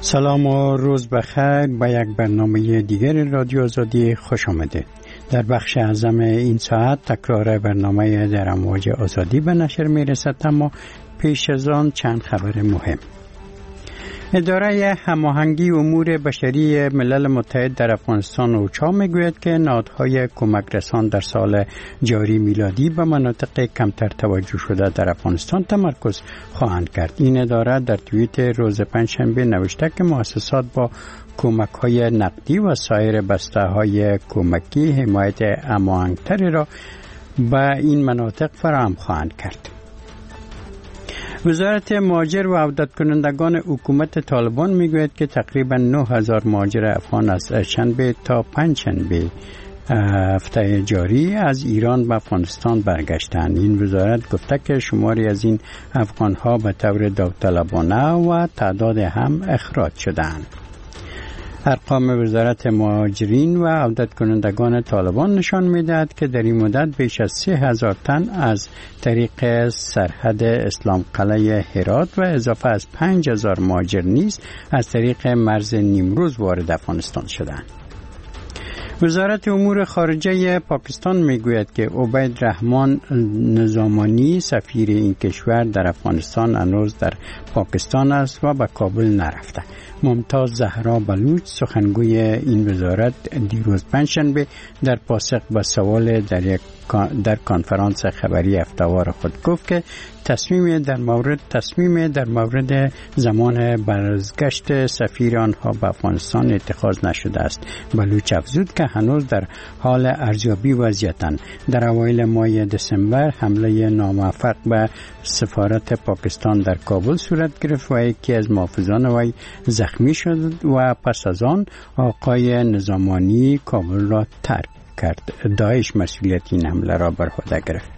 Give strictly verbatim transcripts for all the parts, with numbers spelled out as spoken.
سلام و روز بخیر. با یک برنامه دیگر رادیو آزادی خوش آمدید. در بخش اعظم این ساعت تکرار برنامه در امواج آزادی به نشر می رسد، اما پیش از آن چند خبر مهم. اداره هماهنگی امور بشری ملل متحد در افغانستان اوچا میگوید که نهادهای کمک رسان در سال جاری میلادی به مناطق کمتر توجه شده در افغانستان تمرکز خواهند کرد. این اداره در توییت روز پنجشنبه نوشته که مؤسسات با کمک های نقدی و سایر بسته های کمکی حمایت هماهنگتری را به این مناطق فراهم خواهند کرد. وزارت مهاجر و عودت کنندگان حکومت طالبان میگوید که تقریبا نه هزار مهاجر افغان از شنبه تا پنج شنبه هفته جاری از ایران به افغانستان برگشتند. این وزارت گفته که شماری از این افغانها به طور داوطلبانه و تعداد هم اخراج شدند. ارقام وزارت مهاجرین و عودت کنندگان طالبان نشان می‌دهد که در این مدت بیش از سه هزار تن از طریق سرحد اسلام قلعه هرات و اضافه از پنج هزار مهاجر نیز از طریق مرز نیمروز وارد افغانستان شدند. وزارت امور خارجه پاکستان میگوید که عبید رحمان نظامانی سفیر این کشور در افغانستان هنوز در پاکستان است و به کابل نرفته. ممتاز زهرا بلوچ سخنگوی این وزارت دیروز پنجشنبه در پاسخ به سوال در یک در کنفرانس خبری هفته‌وار خود گفت که تصمیم در مورد تصمیم در مورد زمان بازگشت سفیر آنها به افغانستان اتخاذ نشده است. بلوچ افزود که هنوز در حال ارزیابی وضعیتند. در اوایل ماه دسامبر حمله ناموفق به سفارت پاکستان در کابل صورت گرفت و یکی از محافظان وی زخمی شد و پس از آن آقای نظامانی کابل را ترک کرد. داعش مسئولیت این حمله را بر عهده گرفت.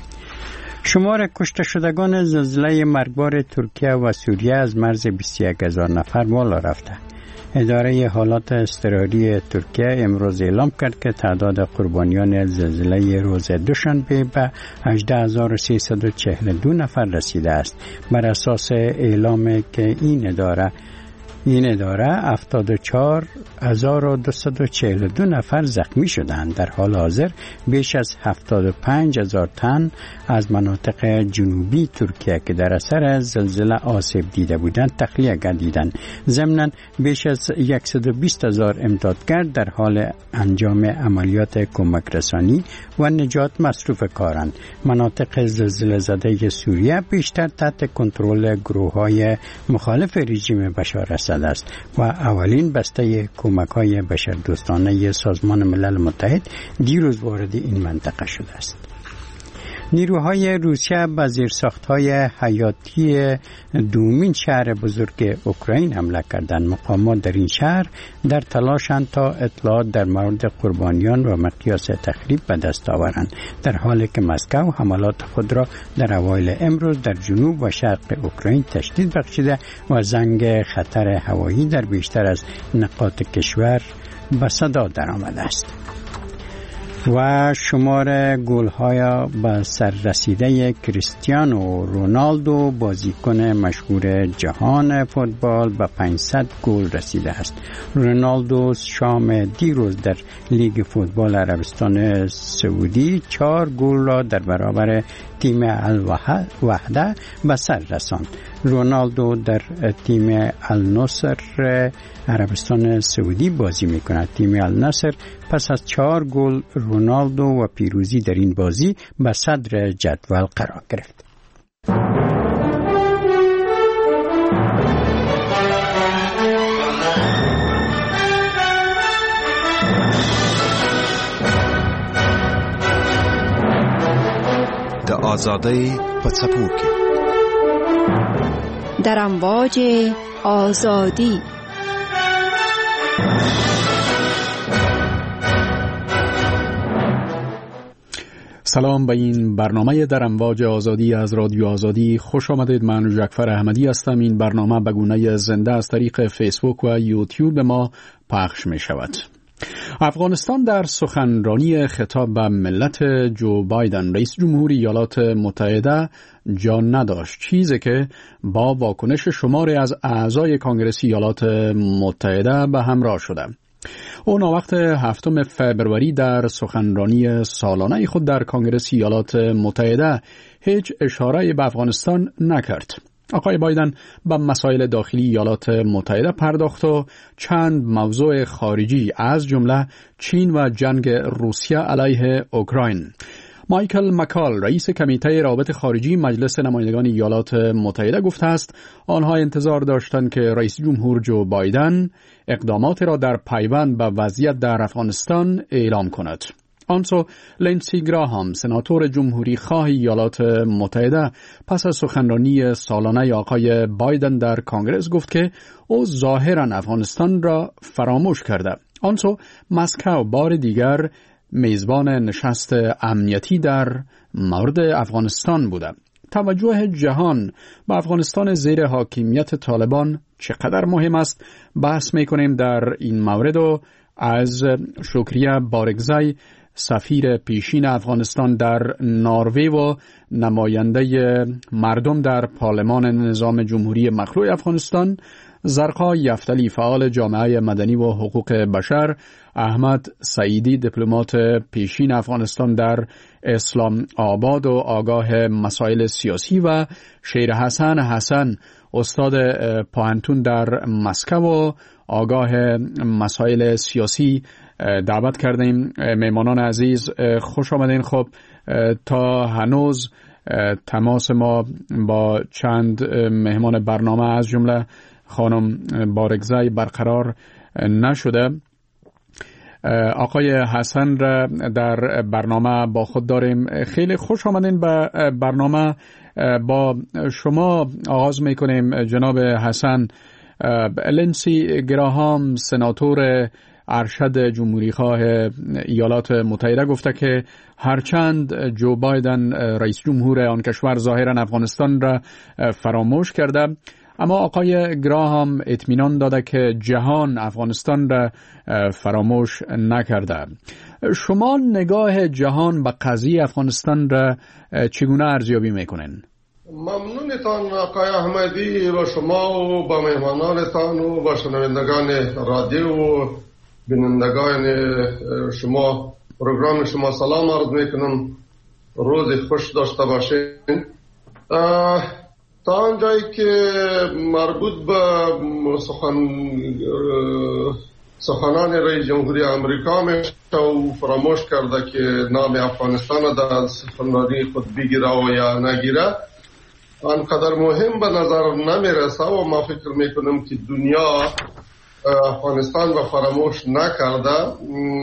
شمار کشته شدگان زلزله مرگبار ترکیه و سوریه از مرز بیست و یک هزار نفر بالا رفته. اداره حالات اضطراری ترکیه امروز اعلام کرد که تعداد قربانیان زلزله روز دوشنبه به هجده هزار و سیصد و چهل و دو نفر رسیده است. بر اساس اعلام که این اداره این اداره هفتاد و چهار هزار و دویست و چهل و دو نفر زخمی شدند. در حال حاضر بیش از هفتاد و پنج هزار تن از مناطق جنوبی ترکیه که در اثر زلزله آسیب دیده بودند تخلیه گردیدند. ضمناً بیش از صد و بیست هزار امدادگر در حال انجام عملیات کمک رسانی و نجات مصروف کارند. مناطق زلزله زده سوریه بیشتر تحت کنترل گروه‌های مخالف رژیم بشار است است و اولین بسته کمک‌های بشردوستانه سازمان ملل متحد دیروز وارد این منطقه شده است. نیروهای روسیه به زیرساخت‌های حیاتی دومین شهر بزرگ اوکراین حمله کردند. مقامات در این شهر در تلاشند تا اطلاعات در مورد قربانیان و مقیاس تخریب به دست آورند، در حالی که مسکو حملات خود را در اوایل امروز در جنوب و شرق اوکراین تشدید بخشیده و زنگ خطر هوایی در بیشتر از نقاط کشور به صدا درآمده است. و شمار گل‌های به سر رسیده کریستیانو رونالدو بازیکن مشهور جهان فوتبال به پانصد گل رسیده است. رونالدو شام دیروز در لیگ فوتبال عربستان سعودی چهار گل را در برابر تیم الوحده به سر رساند. رونالدو در تیم النصر عربستان سعودی بازی می‌کند. تیم النصر پس از چهار گل رونالدو و پیروزی در این بازی به صدر جدول قرار گرفت. د آزادی په څپو کې در امواج آزادی. سلام به این برنامه در امواج آزادی از رادیو آزادی خوش آمدید. من جعفر احمدی هستم. این برنامه به گونه زنده از طریق فیسبوک و یوتیوب ما پخش می شود. افغانستان در سخنرانی خطاب به ملت جو بایدن رئیس جمهوری ایالات متحده جا نداشت، چیزی که با واکنش شماری از اعضای کنگره ایالات متحده به همراه شده. او ناوقت هفتم فبروری در سخنرانی سالانه خود در کنگره ایالات متحده هیچ اشاره به افغانستان نکرد. آقای بایدن به مسائل داخلی ایالات متحده پرداخت و چند موضوع خارجی از جمله چین و جنگ روسیه علیه اوکراین. مایکل مکال رئیس کمیته روابط خارجی مجلس نمایندگان ایالات متحده گفته است آنها انتظار داشتند که رئیس جمهور جو بایدن اقدامات را در پیوند به وضعیت در افغانستان اعلام کند. آنسو لینسی گراهام سناتور جمهوری خواه ایالات متحده پس از سخنرانی سالانه آقای بایدن در کنگره گفت که او ظاهرا افغانستان را فراموش کرده. آنسو مسکو بار دیگر میزبان نشست امنیتی در مورد افغانستان بوده. توجه جهان به افغانستان زیر حاکمیت طالبان چقدر مهم است بحث میکنیم در این مورد و از شکریه بارگزای سفیر پیشین افغانستان در نروژ و نماینده مردم در پارلمان نظام جمهوری مخلوع افغانستان، زرقا یفتلی فعال جامعه مدنی و حقوق بشر، احمد سعیدی دیپلمات پیشین افغانستان در اسلام آباد و آگاه مسائل سیاسی و شیر حسن حسن استاد پوهنتون در مسکو و آگاه مسائل سیاسی دعوت کردیم. مهمانان عزیز خوش آمدین. خب تا هنوز تماس ما با چند مهمان برنامه از جمله خانم بارگزای برقرار نشده. آقای حسن را در برنامه با خود داریم. خیلی خوش آمدین به برنامه. با شما آغاز میکنیم جناب حسن. لینسی گراهام سناتور ارشد جمهوری خواه ایالات متحده گفته که هرچند جو بایدن رئیس جمهور آن کشور ظاهرا افغانستان را فراموش کرده، اما آقای گراهام اطمینان داده که جهان افغانستان را فراموش نکرده. شما نگاه جهان به قضیه افغانستان را چگونه ارزیابی میکنین؟ ممنونتان آقای احمدی و شما و با مهمانانتان و با شنوندگان رادیو و بینندگان شما پروگرام شما سلام عرض میکنم. روز خوش داشته باشین. تا آنجایی که مربوط به سخن سخنان رئیس جمهوری آمریکا میشه و فراموش کرده که نام افغانستان در سخنرانی خود بگیره و یا نگیره، آنقدر مهم به نظر نمیرسه و ما فکر میکنم که دنیا افغانستان را فراموش نکرده.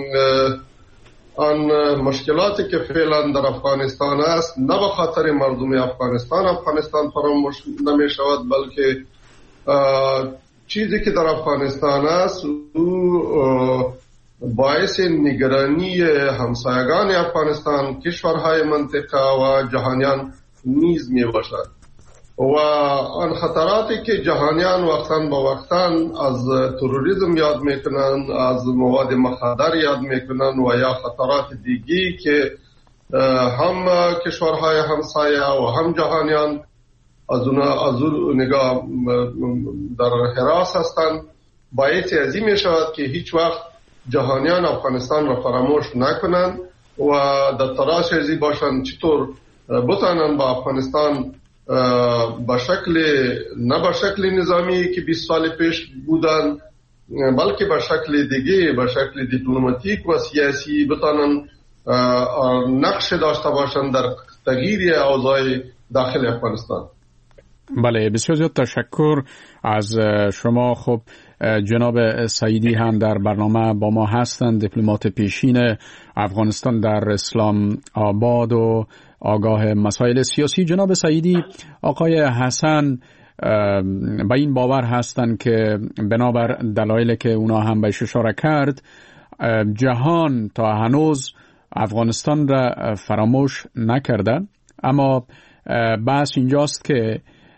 آن مشکلاتی که فعلا در افغانستان است نه به خاطر مردم افغانستان افغانستان فراموش نمی شود، بلکه چیزی که در افغانستان است او باعث نگرانی همسایگان افغانستان، کشورهای منطقه و جهانیان نیز می باشد و آن خطراتی که جهانیان وقتاً با وقتاً از تروریسم یاد میکنن، از مواد مخدر یاد میکنن و یا خطرات دیگی که هم کشورهای همسایه و هم جهانیان از اون از اون نگاه در حراس هستند، باعث ازی می شود که هیچ وقت جهانیان افغانستان را فراموش نکنند و در تلاش ازی باشند چطور بتانند با افغانستان به شکل نه به شکل نظامی که بیست سال پیش بودن، بلکه به شکل دیگه، به شکل دیپلماتیک و سیاسی بتانن نقش داشته باشند در تغییر اوضاع داخل افغانستان. بله، بسیار زیاد تشکر از شما. خب جناب سعیدی هم در برنامه با ما هستند، دیپلمات پیشین افغانستان در اسلام آباد و آگاه مسائل سیاسی. جناب سعیدی، آقای حسن به این باور هستند که بنابر دلایلی که اونا هم بهش اشاره کرد، جهان تا هنوز افغانستان را فراموش نکرده، اما بحث اینجاست که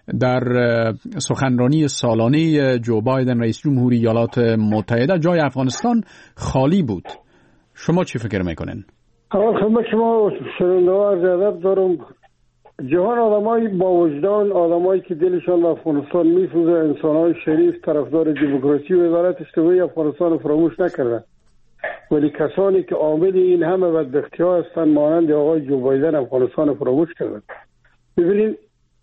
در سخنرانی سالانه جو بایدن رئیس جمهوری ایالات متحده جای افغانستان خالی بود. شما چی فکر میکنین؟ اول خدمت شما شنونده ها عرض ادب دارم. جهان آدمایی با وجدان، آدمایی که دلشان به افغانستان میسوزه، انسانهای شریف، طرفدار دموکراسی و عدالت اجتماعی افغانستان فراموش نکردن. ولی کسانی که عامل این همه بدبختی‌ها هستند مانند آقای جو بایدن افغانستان فراموش کردن. ببینید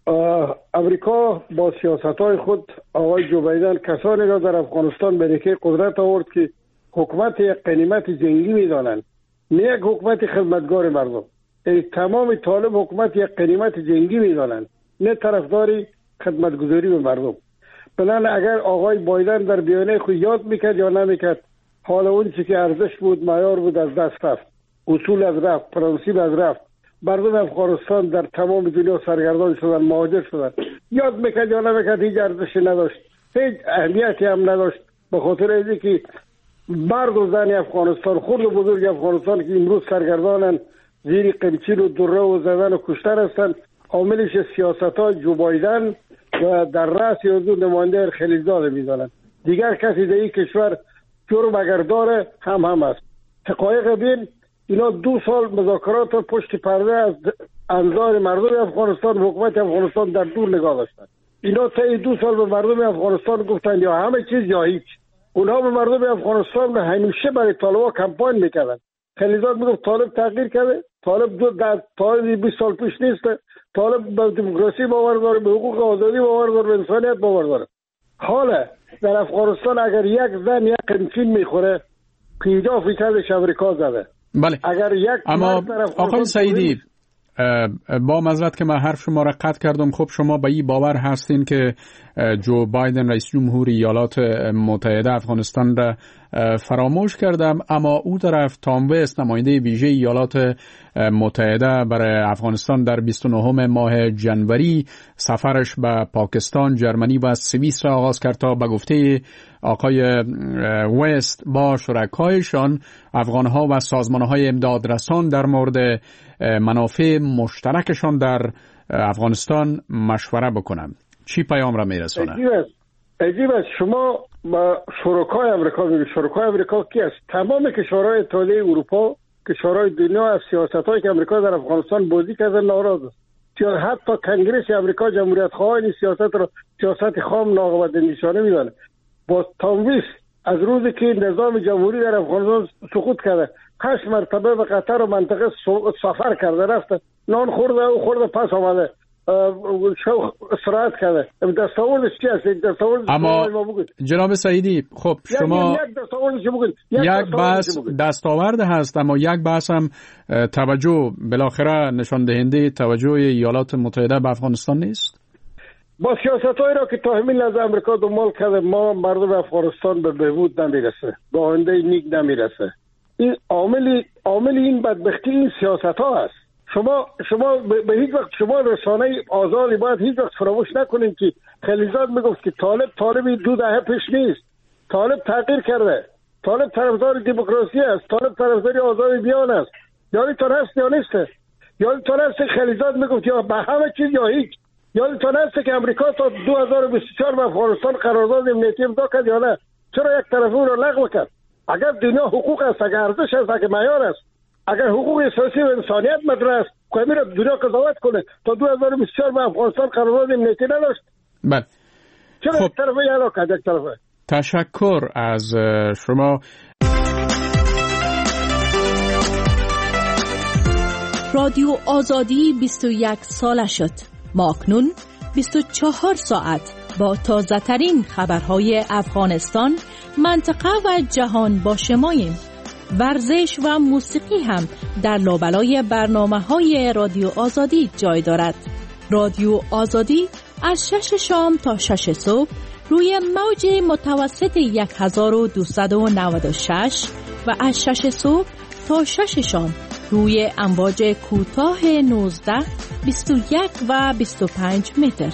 امریکا با سیاست‌های خود آقای جو بایدن کسانی را در افغانستان به دکه قدرت آورد که حکومت یک غنیمت جنگی می‌دانند، نه یک حکومت خدمتگار مردم. یعنی تمام طالب حکومت یک غنیمت جنگی می‌دانند، نه طرفداری خدمتگزاری به مردم. بنابراین اگر آقای بایدن در بیانیه خود یاد می‌کرد یا نمی‌کرد، حالا اون چیزی که ارزش بود، معیار بود، از دست رفت، اصول از رفت، پرنسیپ از رفت. مردم افغانستان در تمام دنیا سرگردان شدن، مهاجر شدن. یاد میکرد یا نمیکرد هیچ ارزشی نداشت، هیچ اهمیتی هم نداشت، به خاطر اینکه مرد و زن افغانستان، خرد و بزرگ افغانستان که امروز سرگردانن، زیر قمچین و دره و زدن و کشتن هستن، عاملش سیاست‌های جو بایدن و در رأس حضور نماینده خلیزاده میدانند. دیگر کسی در این کشور جرم اگر داره هم هم است. حقایق بین اینا دو سال مذاکرات و پشت پرده از انظار مردم افغانستان و حکومت افغانستان در دور نگاه داشتن. اینا تا دو سال به مردم افغانستان گفتن یا همه چیز یا هیچ. اونها به مردم افغانستان همیشه برای طالبا کمپاین میکردن. خلیزاد میگفت طالب تغییر کرده، طالب دو در طالب بیست سال پیش نیست، طالب به دموکراسی باور داره، به حقوق آزادی باور داره، به انسانیت باور داره. حالا در افغانستان اگر یک زن یک قمچین میخوره، پنجاه فیصدش امریکا زده. بله. اگر یک اما آقای سعیدی، با معذرت که من حرف شما را قطع کردم، خب شما به این باور هستین که جو بایدن رئیس جمهوری ایالات متحده افغانستان را فراموش کردم، اما او طرف تام وست نماینده ویژه ایالات متحده برای افغانستان در بیست و نهم ماه جنوری سفرش به پاکستان، جرمنی و سوئیس را آغاز کرد تا به گفته آقای وست با شرکایشان افغانها و سازمانهای امدادرسان در مورد منافع مشترکشان در افغانستان مشوره بکنم. چی پیام را میرسونه؟ عجیب است. عجیب است. شما با شرکای امریکا میگید. شرکای امریکا کی است؟ تمام کشورهای اتحادیه اروپا، کشورهای دنیا از سیاستایی که امریکا در افغانستان بازی کرده ناراض است. چون حتی کنگره امریکا جمهوریت خواهان این سیاست را سیاست خام ناقابل نشانه میدانه. با تام وست از روزی که نظام جمهوری در افغانستان سقوط کرده هشت مرتبه به قطر و منطقه سفر کرده، رفته نان خورده و خورده پس آمده، شو استراحت کرده. دستاوردش چی است؟ دستاوردش اما جناب سعیدی، خب شما یک دستاوردش بگید. یک بحث دستاورد هست، اما یک بحث هم توجه بالاخره نشان دهنده توجه ایالات متحده به افغانستان نیست؟ با سیاستایی را که تا همین لحظه امریکا دنبال کرده، ما مردم افغانستان به بهبود نمیرسه، به آینده نیک نمیرسه. این عامل عامل این بدبختی این سیاست ها است. شما شما به هیچ وقت شما رسانه آزادی باید هیچ وقت فراموش نکنید که خلیزاد میگفت که طالب طالبی دو دهه پیش نیست، طالب تغییر کرده، طالب طرفدار دموکراسی است، طالب طرفدار آزادی بیان است. یادتون هست یا نیست؟ یادتون هست خلیزاد میگفت یا به همه چیز یا هیچ. یادتون هست که امریکا تا دو هزار و بیست و چهار با افغانستان قرارداد امنیتی امضا کرد یا نه؟ چرا یک طرفه او را لغو کرد؟ اگر دنیا حقوق است، اگر ارزش است، اگر معیار است، اگر حقوق اساسی و انسانیت مطرح است، که میره دنیا قضاوت کنه. تا دو هزار و بیست و چهار با افغانستان قرارداد امنیتی نداشت. بله. چرا خب. یک طرفه یالا کرد یک طرفه؟ تشکر از شما. رادیو آزادی بیست و یک ساله شد. ما اکنون بیست و چهار ساعت با تازه ترین خبرهای افغانستان، منطقه و جهان با شماییم. ورزش و موسیقی هم در لابلای برنامه‌های رادیو آزادی جای دارد. رادیو آزادی از شش شام تا شش صبح روی موج متوسط هزار و دویست و نود و شش و از شش صبح تا شش شام روی امواج کوتاه نوزده، بیست و یک و بیست و پنج متر.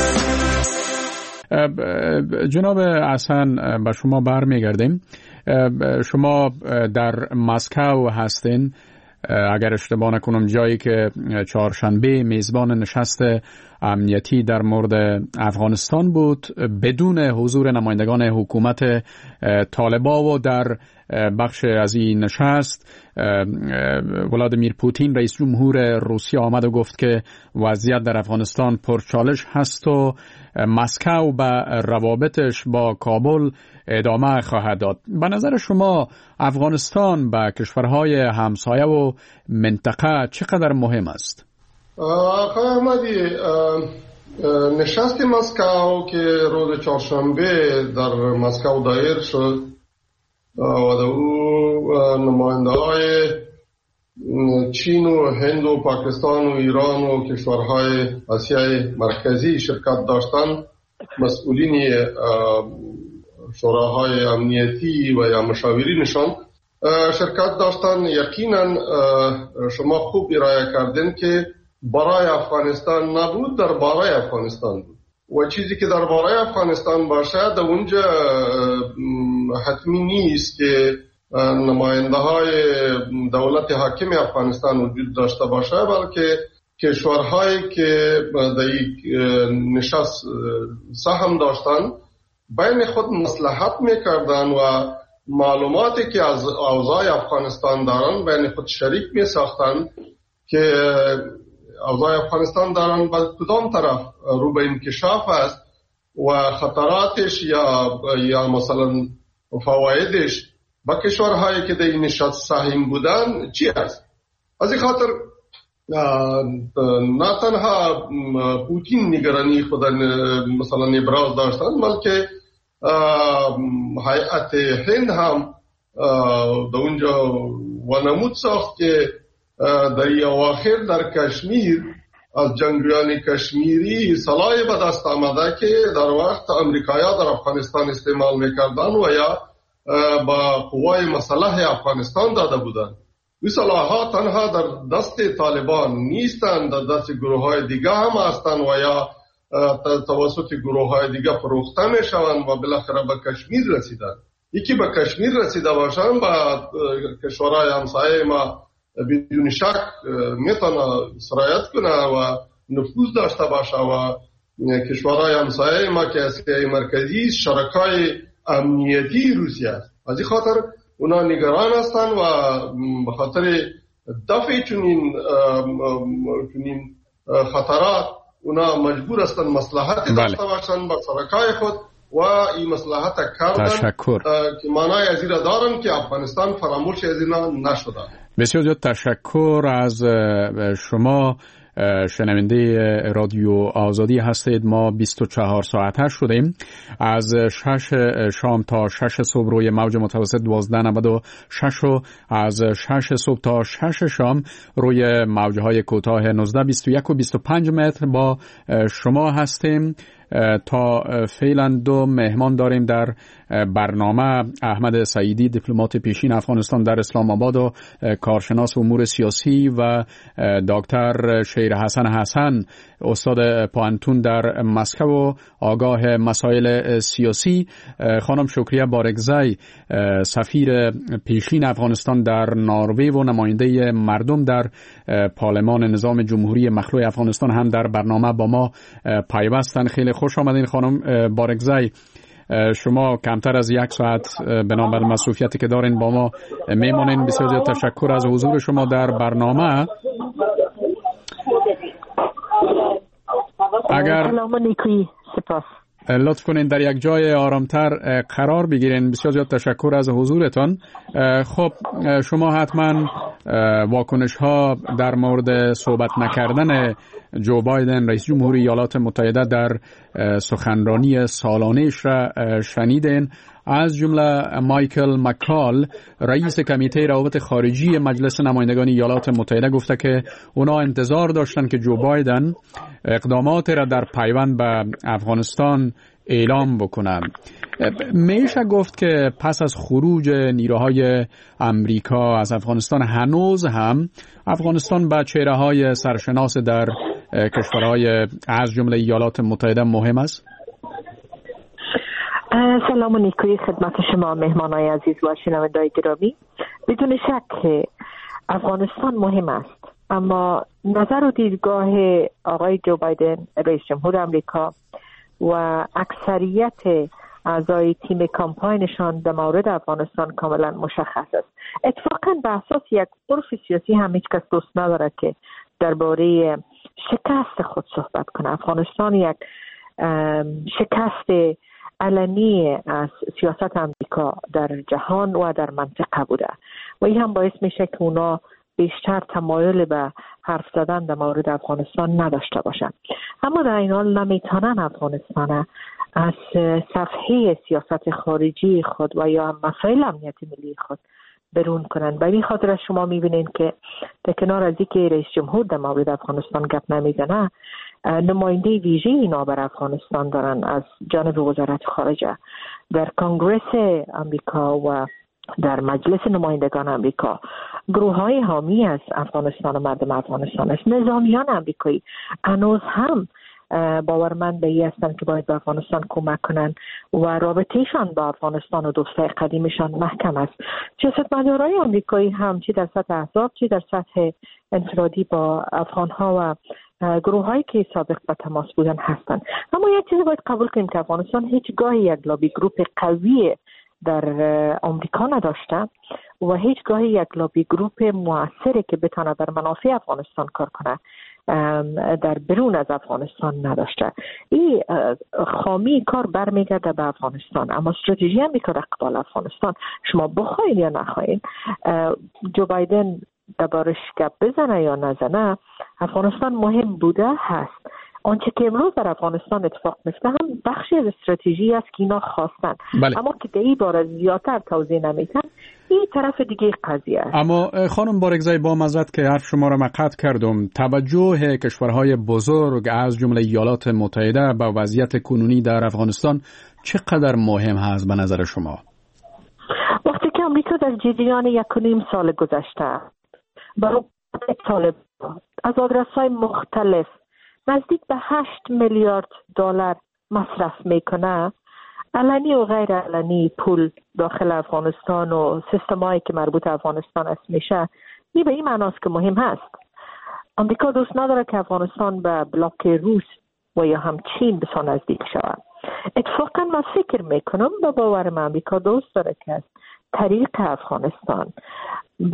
جناب حسن، به شما برمیگردیم. شما در مسکو هستین، اگر اشتباه نکنم، جایی که چهارشنبه میزبان نشست امنیتی در مورد افغانستان بود بدون حضور نمایندگان حکومت طالبان و در بخش از این نشست ولادیمیر پوتین رئیس جمهور روسیه آمد و گفت که وضعیت در افغانستان پرچالش هست و مسکو به روابطش با کابل ادامه خواهد داد. به نظر شما افغانستان به کشورهای همسایه و منطقه چقدر مهم است؟ آقای احمدی، نشست مسکو که روز چهارشنبه در مسکو دایر شد و در او نماینده های چین و هند و پاکستان و ایران و کشورهای آسیای مرکزی شرکت داشتند، مسئولین شوراهای امنیتی و یا مشاورینشان شرکت داشتند. یقینا شما خوب ارائه کردین که برای افغانستان نبود، در برای افغانستان بود و چیزی که در برای افغانستان باشه در اونجا حتمی نیست که نماینده های دولت حاکم افغانستان وجود داشته باشه، بلکه کشورهایی که در یک نشست سهم داشتن بین خود مصلحت میکردن و معلوماتی که از اوضاع افغانستان دارن بین خود شریک میساختن که اوضاع افغانستان دارن به کدام طرف رو به انکشاف است و خطراتش یا یا مثلا فوایدش با کشورهایی که در این نشست سهم بودن چی است. از این خاطر نه تنها پوتین نگرانی خود مثلا ابراز داشتن، بلکه هیئت هند هم در اونجا ونمود ساخت که در اواخر در کشمیر از جنگجویان کشمیری سلاحی به دست آمده که در وقت امریکایی‌ها در افغانستان استعمال میکردن و یا با قوای مسلح افغانستان داده بودند. این سلاح‌ها تنها در دست طالبان نیستند، در دست گروه‌های دیگه هم هستند و یا توسط گروه‌های دیگه فروخته میشوند و بالاخره به کشمیر رسیدند. یکی به کشمیر رسیده باشند با کشورهای همسایه ما بدون شک میتونه سرایت کنه و نفوذ داشته باشه و کشورهای همسایه ما که آسیای مرکزی شرکای امنیتی روسیه است. از این خاطر اونا نگران هستن و به خاطر دفع چنین چنین خطرات اونا مجبور هستن مصلحت داشته باشن با شرکای خود و این مصلحت کردن تشکر. که معنای از این دارن که افغانستان فراموش از اینا نشده. بسیار زیاد تشکر از شما. شنونده رادیو آزادی هستید. ما بیست و چهار ساعته شدیم از شش شام تا شش صبح روی موج متوسط دوازده نود و شش و از شش صبح تا شش شام روی موجهای کوتاه نوزده بیست و یک و بیست و پنج متر با شما هستیم. تا فعلا دو مهمان داریم در برنامه: احمد سعیدی، دیپلمات پیشین افغانستان در اسلام آباد و کارشناس امور سیاسی، و دکتر شیر حسن حسن، استاد پانتون در مسکو و آگاه مسائل سیاسی. خانم شکریه بارگزی، سفیر پیشین افغانستان در نروژ و نماینده مردم در پارلمان نظام جمهوری مخلوع افغانستان هم در برنامه با ما پیوستن. خیلی خوش آمدین خانم بارگزی. شما کمتر از یک ساعت بنابر مصروفیتی که دارین با ما میمانین. بسیار زیاد تشکر از حضور شما در برنامه. اگر لطف کنین در یک جای آرامتر قرار بگیرین. بسیار زیاد تشکر از حضورتان. خب شما حتما واکنش ها در مورد صحبت نکردن جو بایدن رئیس جمهوری ایالات متحده در سخنرانی سالانه‌اش را شنیدین. از جمله مایکل مکال، رئیس کمیته روابط خارجی مجلس نمایندگان ایالات متحده، گفته که اونا انتظار داشتن که جو بایدن اقدامات را در پیوند به افغانستان اعلام بکنن. میشه گفت که پس از خروج نیروهای امریکا از افغانستان هنوز هم افغانستان به چهره‌های سرشناس در کشورهای از جمله ایالات متحده مهم است؟ سلام و نیکویی خدمت شما مهمانای عزیز و شنوندگان گرامی. بدون شک افغانستان مهم است. اما نظر و دیدگاه آقای جو بایدن رئیس جمهور آمریکا و اکثریت اعضای تیم کامپاینشان در مورد افغانستان کاملا مشخص است. اتفاقا به اساس یک عرف سیاسی هم هیچ کس دوست ندارد که درباره شکست خود صحبت کنه. افغانستان یک شکست علنی از سیاست آمریکا در جهان و در منطقه بوده و این هم باعث میشه که اونا بیشتر تمایل به حرف زدن در مورد افغانستان نداشته باشن. اما در این حال نمیتونن افغانستان از صفحه سیاست خارجی خود و یا مسائل امنیت ملی خود برون کنن. به این خاطر شما میبینید که در کنار از اینکه رئیس جمهور در مورد افغانستان گپ نمیزنه، نماینده ویژه اینا بر افغانستان دارن از جانب وزارت خارجه در کنگره آمریکا و در مجلس نمایندگان آمریکا. گروه های حامی از افغانستان و مردم افغانستان است. نظامیان آمریکایی هنوز هم باورمند به این هستند که باید به افغانستان کمک کنند و رابطهشان با افغانستان و دوستای قدیمشان محکم است. سیاستمدارای آمریکایی هم چه در سطح احزاب چه در سطح انفرادی با افغانها و گروه هایی که سابق به تماس بودن هستند. اما یک چیز باید قبول کنیم که افغانستان هیچگاه یک لابی گروپ قوی در آمریکا نداشته و هیچگاه یک لابی گروپ موثری که بتونه بر منافع افغانستان کار کنه در برون از افغانستان نداشته. این خامی کار برمیگرده به افغانستان. اما استراتژی آمریکا در قبال افغانستان شما بخواین یا نخواین، جو بایدن دربارش گپ بزنه یا نزنه، افغانستان مهم بوده هست. آنچه که امروز در افغانستان اتفاق میفته هم بخشی از استراتژی است که اینا خواستن. بله. اما که در این باره زیادتر توضیح نمیدن، این طرف دیگه قضیه است. اما خانم بارگزای، با معذرت که حرف شما را مقطع کردم، توجه کشورهای بزرگ از جمله ایالات متحده به وضعیت کنونی در افغانستان چقدر مهم هست به نظر شما؟ وقتی که آمریکا در جریان یک و نیم سال گذشته برای طالب از آدرس‌های مختلف نزدیک به هشت میلیارد دلار مصرف میکنه، علنی و غیر علنی پول داخل افغانستان و سیستمایی که مربوط افغانستان است میشه، این به این معناست که مهم هست. آمریکا دوست نداره که افغانستان به بلاک روس و یا هم چین بسیار نزدیک شود. اتفاقا من فکر میکنم با باورم آمریکا دوست داره که از طریق افغانستان به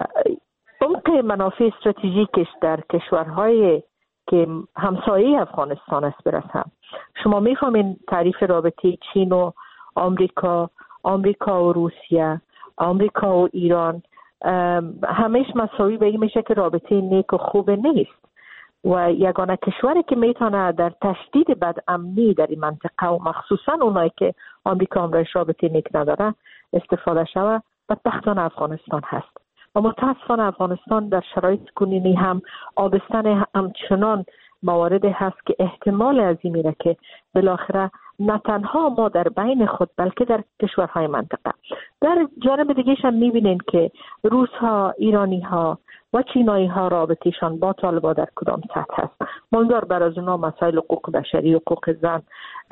عمق منافع استراتژیکش در کشورهای که همسایه افغانستان است برسم. شما میفهمین تعریف رابطه چین و آمریکا، آمریکا و روسیه، آمریکا و ایران همیش مساوی به این میشه که رابطه نیک و خوب نیست و یگانه کشوری که میتونه در تشدید بدامنی در این منطقه و مخصوصا اونایی که آمریکا همراهش رابطه نیک نداره استفاده شود بدبختانه افغانستان هست. و متاسفانه افغانستان در شرایط کنونی هم آبستن همچنان موارد هست که احتمال از این میره که بالاخره نه تنها ما در بین خود بلکه در کشورهای منطقه. در جانب دیگه‌ش هم میبینین که روس ها، ایرانی ها و چینایی ها رابطهشان با طالبان در کدام سطح هست. منظور بر از اونا مسائل حقوق بشری، حقوق زن،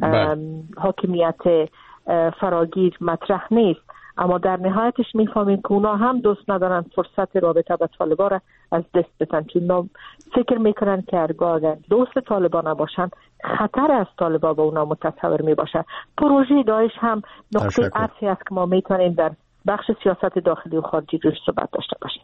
حاکمیت فراگیر مطرح نیست. اما در نهایتش میفهمیم که اونا هم دوست ندارن فرصت رابطه با طالبان را از دست بدن، چون اونا فکر میکنن که هرگاه اگر دوست طالبان باشن خطر از طالبان با اونا متصور میباشه. پروژه داعش هم نقطه عطفی است که ما میتونیم در بخش سیاست داخلی و خارجی روش صحبت داشته باشیم.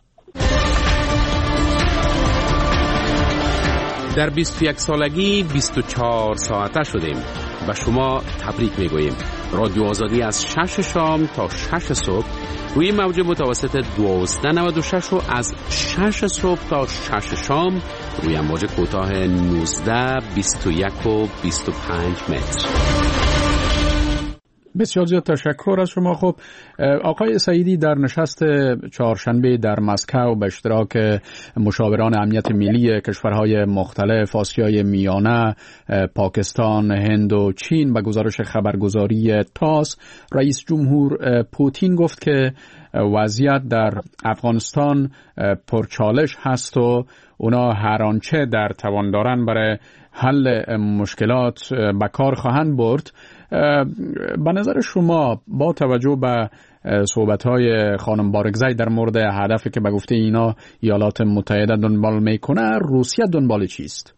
در بیست و یک سالگی بیست و چهار ساعته شدیم و شما تبریک میگوییم. رادیو آزادی از شش شام تا شش صبح روی موج متوسط دوازده نود و شش و از شش صبح تا شش شام روی موج کوتاه نوزده بیست و یک و بیست و پنج متر. بسیار زیاد تشکر از شما. خب آقای سعیدی، در نشست چهارشنبه در مسکو به اشتراک مشاوران امنیت ملی کشورهای مختلف آسیای میانه، پاکستان، هند و چین، به گزارش خبرگزاری تاس، رئیس جمهور پوتین گفت که وضعیت در افغانستان پرچالش هست و اونا هر آنچه در توان دارن برای حل مشکلات به کار خواهند برد. به نظر شما با توجه به صحبت‌های خانم بارگزای در مورد هدفی که به گفته اینا ایالات متحده دنبال میکنه، روسیه دنبال چیست؟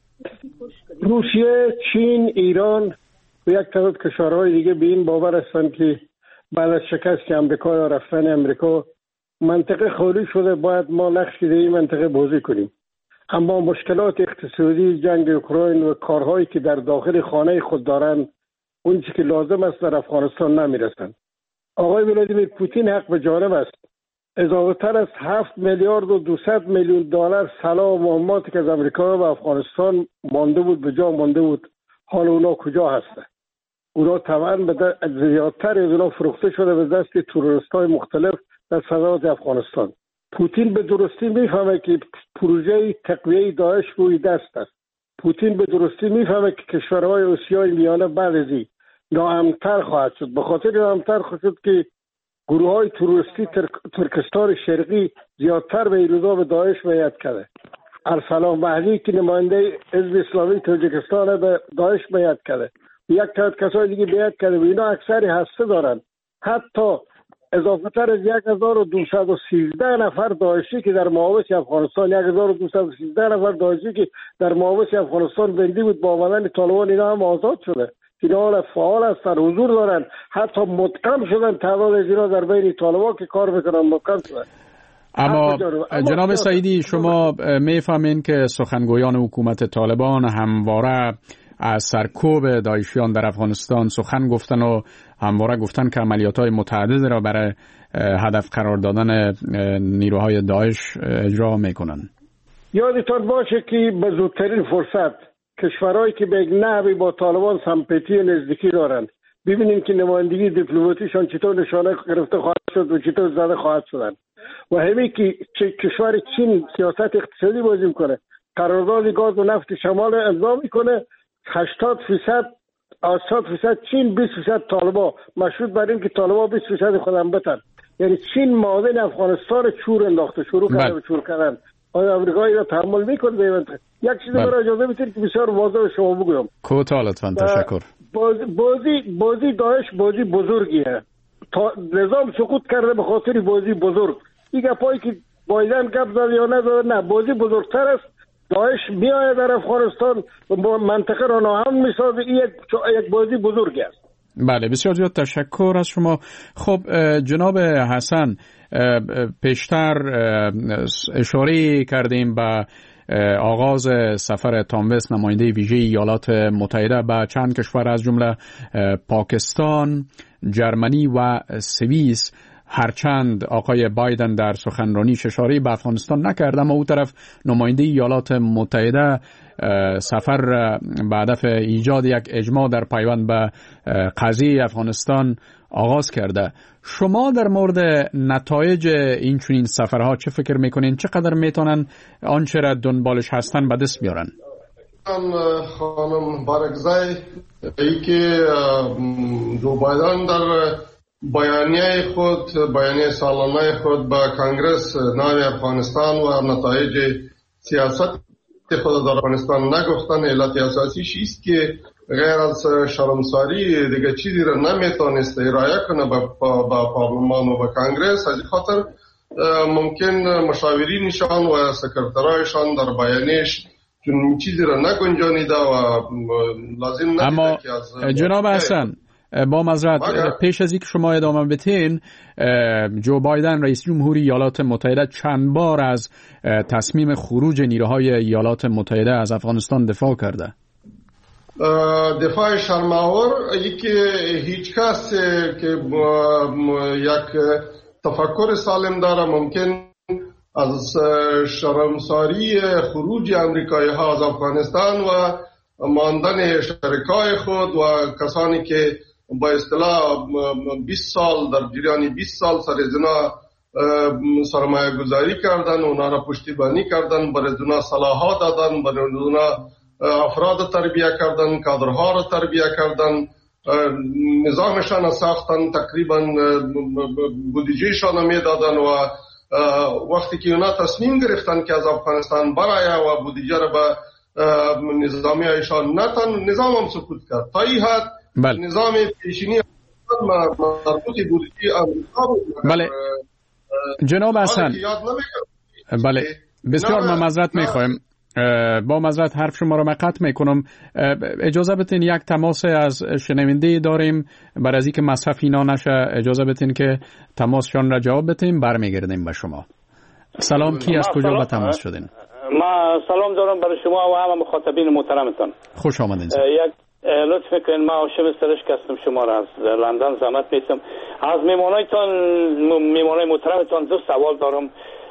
روسیه، چین، ایران و یک تعداد کشورهای دیگه به این باور هستند که بعد از شکست امریکا یا رفتن امریکا منطقه خالی شده، باید ما نقشی در این منطقه بازی کنیم. اما مشکلات اقتصادی، جنگ اوکراین و کارهایی که در داخل خانه خود دارند اون چیزی که لازم است در افغانستان نمیرسند. آقای ولادیمیر پوتین حق به جانب است. اضافه تر از هفت میلیارد و دویست میلیون دلار سلاح و مهماتی که از امریکا و افغانستان مانده بود به جا مانده بود، حال اونا کجا هستند؟ اونا طبعا به زیادتر از اونا فروخته شده به دست تروریست‌های مختلف در صدرات افغانستان. پوتین به درستی میفهمه که پروژه تقویه داعش روی دست است. پوتین به درستی میفهمه که کشورهای آسیای میانه بعد از این ناامن‌تر خواهد شد. به خاطر ناامن‌تر خواهد شد که گروه های تروریستی ترک... ترکستان شرقی زیادتر به این روزا به داعش بیعت کرده. ارسلان مهدی که نماینده حزب اسلامی تاجیکستان به داعش بیعت کرده. یک تعداد کسای دیگه بیعت کرده و اینا اکثری هسته دارن. حتی اضافه تر از یک هزار و دویست و سیزده نفر داعشی که در محابس افغانستان یک هزار و دویست و سیزده نفر داعشی که در محابس افغانستان بندی بود با آمدن طالبان اینا هم آزاد شده. اینا حالا فعال هستن، حضور دارن، حتی مدغم شدن. تعداد از اینا در بین طالبان که کار میکنن مدغم شدن. اما جناب سعیدی، شما میفهمین که سخنگویان حکومت طالبان همواره از سرکوب داعشیان در افغانستان سخن گفتن و همواره گفتن که عملیات‌های متعدد را برای هدف قرار دادن نیروهای داعش اجرا میکنن. یادتان باشه که به زودترین فرصت کشورهایی که به نحوی با طالبان سمپاتی نزدیکی دارند ببینیم که نمایندگی دیپلماتیشان چطور نشانه گرفته خواهد شد و چطور زده خواهد شدن. و همین که کشور چین سیاست اقتصادی بازی میکنه، قرارداد گاز و نفت شمال امضا میکنه، هشتاد درصد هشتاد درصد چین، بیست درصد طالبان، مشروط بر این که طالبان بیست درصد خودم بتن. یعنی چین معاون افغانستان چور انداخته، شروع کرده به چور کردن. آیا امریکایی را تحمل میکنه؟ بیوند یک چیزی برای اجازه میتونید که بسیار واضح شما بگویم. کوتاه لطفاً. تشکر. بازی بازی بازی داعش بازی بزرگیه. نظام سقوط کرده به خاطر بازی بزرگ. این گپایی که بایدن گپ زد یا نزد، نه، بازی بزرگتر است. داعش میآید در افغانستان و منطقه را ناامن میسازه. این یک یک بازی بزرگی است. بله، بسیار زیاد تشکر از شما. خب جناب حسن، پیشتر اشاره کردیم به آغاز سفر تام وست نماینده ویژه ایالات متحده به چند کشور از جمله پاکستان، جرمنی و سوئیس. هرچند آقای بایدن در سخنرانیش اشاره به افغانستان نکرد، اما او طرف نماینده ایالات متحده سفر به هدف ایجاد یک اجماع در پیوند به قضیه افغانستان آغاز کرده. شما در مورد نتایج این چنین سفرها چه فکر میکنین؟ چقدر میتونن آنچه را دنبالش هستن به دست بیارن؟ خانم بارگزای ای که جو بایدن در بیانیه خود بیانیه سالانه خود به کانگرس ناوی افغانستان و نتایج سیاست خود در افغانستان نگفتن. علت اساسیش است که غیر از شرمساری دیگه چیزی را نمیتونست ارائه کنه به پارلمان و به کانگرس. از خاطر ممکن مشاورینشان و سکرترایشان در بیانیش چون چیزی را نگنجانیده و لازم ندیده. اما که از جناب حسن، با معذرت پیش از اینکه شما ادامه بدین، جو بایدن رئیس جمهوری ایالات متحده چند بار از تصمیم خروج نیروهای ایالات متحده از افغانستان دفاع کرده. دفاع شرماور ای که هیچ کس که یک تفکر سالم داره ممکن از شرمساری خروج امریکایی ها از افغانستان و ماندن شرکای خود و کسانی که با اصطلاح بیست سال در جریان بیست سال سر زنا سرمایه گذاری کردن، اونا را پشتیبانی کردن، برای اونا صلاحات دادن، برای اونا افراد تربیه کردن، کادرها را تربیه کردن، نظامشان ساختن، تقریبا بودجهشان میدادن و وقتی که اونا تصمیم گرفتن که از افغانستان برای و بودجه را به نظامی ایشان نه تن نظام هم سقوط کرد تا این حد بله. نظام پیشینی مربوطی بود که امریکا بود. بله جناب حسن بله بسیار ما معذرت میخوایم، با معذرت حرف شما را من قطع میکنم. اجازه بتین یک تماس از شنونده داریم، برای از اینکه مصرف اینا نشه اجازه بتین که تماسشان را جواب بتیم، برمیگردیم به شما. سلام، کی از کجا به تماس شدین؟ ما سلام دارم برای شما و همه مخاطبین محترمتان. خوش آمدین. یک لطف میکنین، ما هاشم سرشک هستم، شما را از لندن زحمت میتم. از میمانایتان میمانای محترمتان دو سوال دارم.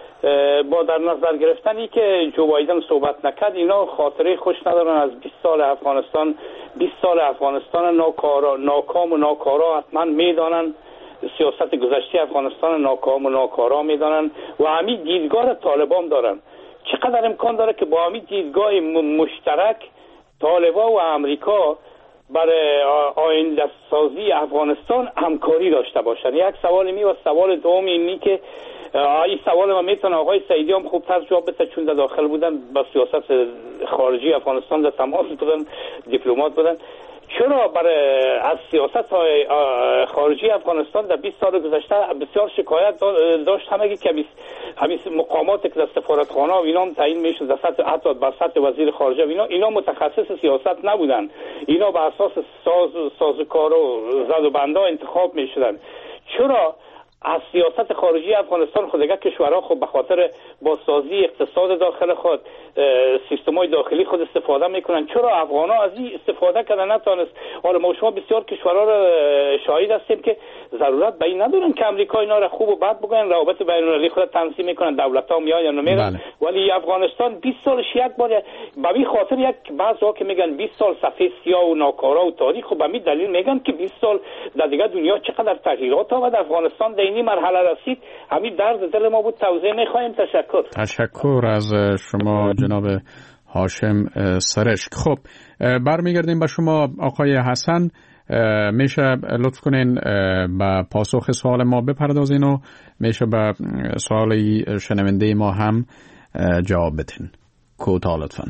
با در نظر گرفتنی که جو بایدن صحبت نکرد، اینا خاطره خوش ندارن از بیست سال افغانستان. بیست سال افغانستان ناکارا ناکام و ناکارا حتما میدانن، سیاست گذشته افغانستان ناکام و ناکارا میدانن و همین دیدگاه طالبان دارن. چقدر امکان داره که با همین دیدگاه مشترک طالبان و امریکا برای آینده سازی افغانستان همکاری داشته باشن؟ یک سوال می و سوال دوم اینی که این سوال ما میتونه آقای سعیدی هم خوبتر جواب بده چون در داخل بودن، با سیاست خارجی افغانستان در تماس بودن، دیپلمات بودن. چرا برای از سیاست های خارجی افغانستان در بیست سال گذشته بسیار شکایت داشت، همه که همین مقامات که در سفارتخانه و اینا هم تعیین میشد در سطح حتی بر سطح وزیر خارجه و اینا اینا متخصص سیاست نبودن، اینا به اساس ساز سازوکار و زد و بندا انتخاب میشدن. چرا از سیاست خارجی افغانستان خود دیگه کشورها خب به خاطر بازسازی اقتصاد داخل خود، سیستم‌های داخلی خود استفاده میکنن، چرا افغان‌ها از این استفاده کردن نتونست؟ حالا ما شما بسیار کشورها را شاهد هستیم که ضرورت به این ندارن که امریکا اینا را خوب و بد بگن، روابط بین‌المللی خود تنظیم میکنن، دولت‌ها میان یا نمیرن. بله. ولی افغانستان بیست سالش یک بار به این خاطر یک بعضا که میگن بیست سال صفحه سیاه و ناکارا و تاریخ، خب به این دلیل میگن که بیست سال در دیگه دنیا چقدر تغییرات آورد، افغانستان در این مرحله رسید. همین درد دل ما بود، توضیح میخوایم. تشکر. تشکر از شما جناب هاشم سرشک. خب برمیگردیم به شما آقای حسن، میشه لطف کنین به پاسخ سوال ما بپردازین و میشه به سوال شنونده ما هم جواب بدین. کوتاه لطفاً.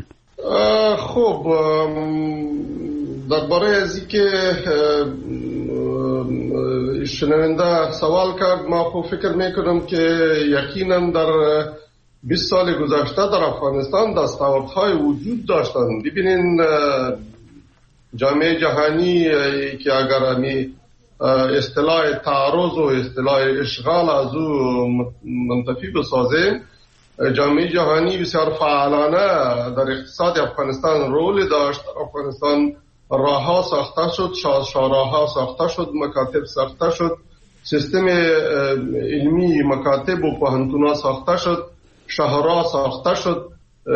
خب درباره از اینکه شنونده سوال کرد، ما خب فکر میکنم که یقینا در بیست سال گذشته در افغانستان دستاوردهای وجود داشتن. ببینین جامعه جهانی که اگر امی اصطلاح تعرض و اصطلاح اشغال از او منتفی بسازه، جامعه جهانی بسیار فعالانه در اقتصاد افغانستان رول داشت. افغانستان راهها ساخته شد، شاهراهها ساخته شد، مکاتب ساخته شد، سیستم علمی مکاتب و پوهنتون‌ها ساخته شد، شهرها ساخته شد.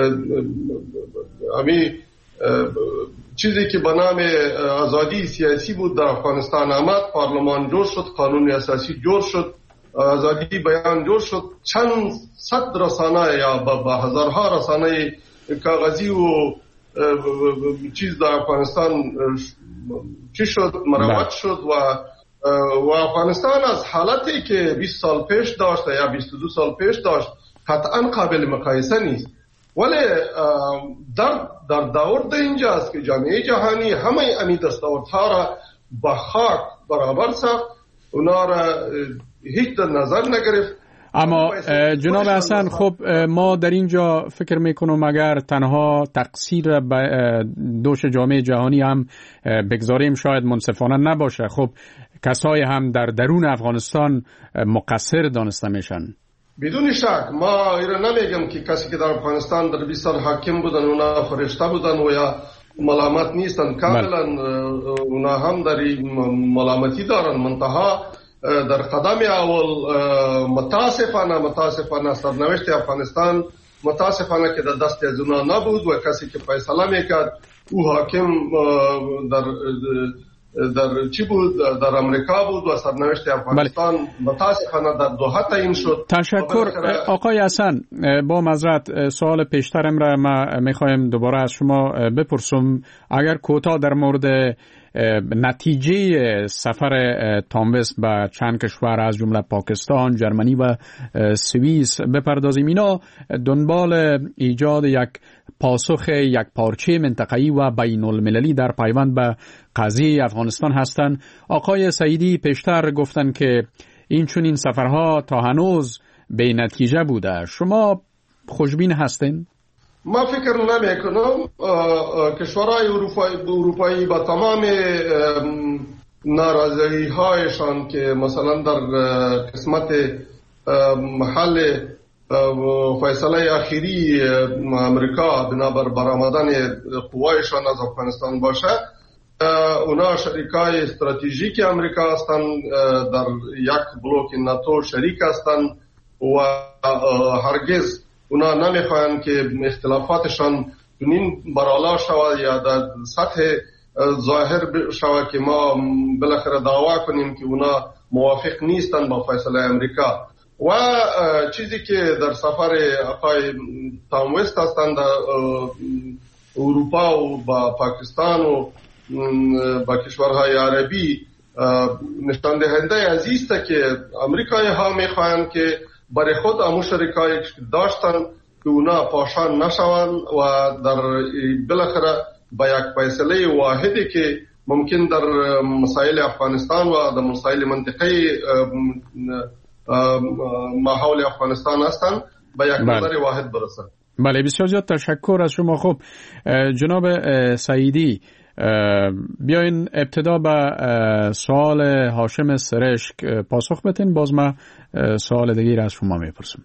همین چیزی که به نام آزادی سیاسی بود در افغانستان آمد، پارلمان جور شد، قانون اساسی جور شد، آزادی بیان جور شد، چند صد رسانه یا به هزارها رسانه کاغذی و چیز در افغانستان چی شد، مروت شد و و افغانستان از حالتی که بیست سال پیش داشت یا بیست و دو سال پیش داشت قطعا قابل مقایسه نیست. ولی در در دور اینجاست که جامعه جهانی همه امی دستاوردها را به خاک برابر ساخت، اونا را هیچ در نظر نگرفت. اما جناب حسن، خب ما در اینجا فکر میکنم اگر تنها تقصیر دوش جامعه جهانی هم بگذاریم شاید منصفانه نباشه. خب کسای هم در درون افغانستان مقصر دانسته میشن. بدون شک ما ایران نمیگم که کسی که در افغانستان در بیست سال حاکم بودن اونا فرشته بودن و یا ملامت نیستن، کاملا اونا هم در ملامتی دارن. منتها در قدم اول متاسفانه متاسفانه سرنوشت افغانستان متاسفانه که در دست از اونا نبود و کسی که فیصله میکرد او حاکم در در چی بود، در امریکا بود و سرنوشت افغانستان بله. متاسفانه در دوحه تعیین شد. تشکر آقای حسن. با معذرت سوال پیشترم را ما میخوایم دوباره از شما بپرسم. اگر کوتاه در مورد نتیجه سفر تاموس به چند کشور از جمله پاکستان، جرمنی و سوئیس بپردازیم. اینا دنبال ایجاد یک پاسخ یک پارچه منطقه‌ای و بین المللی در پیوند به قضیه افغانستان هستند. آقای سعیدی پیشتر گفتن که این چون این سفرها تا هنوز به نتیجه بوده. شما خوشبین هستین؟ ما فکر نمی کنم کشورهای اروپایی اروپایی با تمام ناراضی هایشان که مثلا در قسمت محل فیصله اخیری امریکا بنابر برآمدن قوایشان از افغانستان باشه، اونا شریکای استراتژیک امریکا هستند، در یک بلوک ناتو شریک هستند و هرگز اونا نمیخواهند که اختلافاتشان چنین برالا شود یا در سطح ظاهر شود که ما بالاخره دعوا کنیم که اونا موافق نیستند با فیصله امریکا. و چیزی که در سفر آقای تام وست هستند در اروپا و با پاکستان و با کشورهای عربی نشان دهنده از است که امریکایی ها میخواهند که برای خود امو شریکایی داشتن که اونا پاشان نشوند و در بالاخره با یک فیصله واحدی که ممکن در مسائل افغانستان و در مسائل منطقه ماحول افغانستان هستند با یک نظر واحد برسند. بله، بسیار زیاد تشکر از شما. خب جناب سعیدی، بیاین ابتدا به سوال هاشم سرشک پاسخ بدین، باز ما سوال دیگه از شما میپرسم.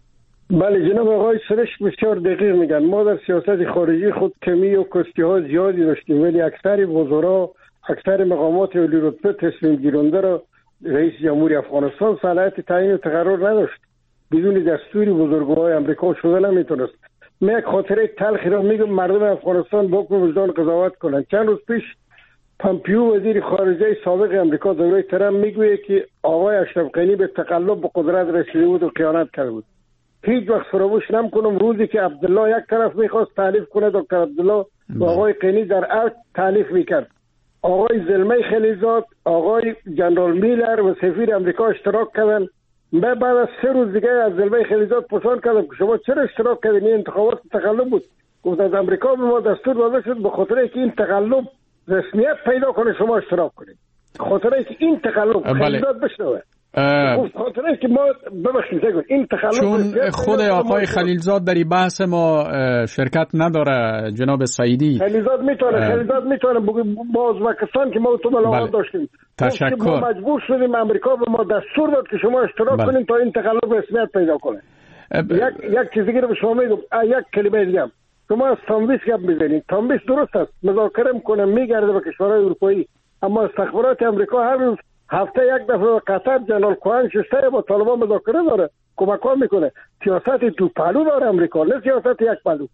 بله جناب آقای سرشک بسیار دقیق میگن. ما در سیاست خارجی خود کمی و کستی ها زیادی داشتیم، ولی اکثر وزرا، اکثر مقامات عالی رتبه تصمیم گیرنده را رئیس جمهوری افغانستان صلاحیت تعیین و تقرر نداشت. بدون دستوری بزرگوارای امریکا شده نمیتونست. من یک خاطره تلخی را میگم مردم افغانستان با حکم وجدان قضاوت کنن. چند روز پیش پامپیو وزیر خارجه سابق امریکا دوره ترامپ میگوید که آقای اشرف غنی به تقلب به قدرت رسیده بود و خیانت کرده بود. هیچ وقت فراموش نمیکنم روزی که عبدالله یک طرف میخواست تعریف کنه، دکتر عبدالله و آقای غنی در ارگ تعریف میکرد. آقای زلمه خلیزاد، آقای جنرال میلر و سفیر امریکا اشتراک کردن. من بعد از سه روز دیگه از زلمه خلیزاد پرسان کردم که شما چرا اشتراک کردین؟ این انتخابات تقلب بود. گفت از امریکا به ما دستور داده شد به خاطر اینکه این تقلب رسمیت پیدا کنه شما اشتراک کنید. خاطر اینکه این تقلب خلیزاد بشنوه. گفت خاطر اینکه ما ببخشید این تقلب چون خود آقای خلیلزاد در این بحث ما شرکت نداره جناب سعیدی. خلیلزاد میتونه خلیلزاد میتونه با ازبکستان که ما تو ملاقات داشتیم. تشکر. ما مجبور شدیم امریکا به ما دستور داد که شما اشتراک کنین تا این تقلب رسمیت پیدا کنه. یک یک چیزی که به شما میگم، یک کلمه دیگه شما از تامویس گپ میزنید. تامویس درست است، مذاکره میکنه میگرده به کشورهای اروپایی، اما استخبارات امریکا هر روز هفته یک دفعه قطر جنرال کوهن شسته با طالبان مذاکره داره، کمک میکنه. سیاست دو پهلو داره امریکا، نه سیاست یک پهلو.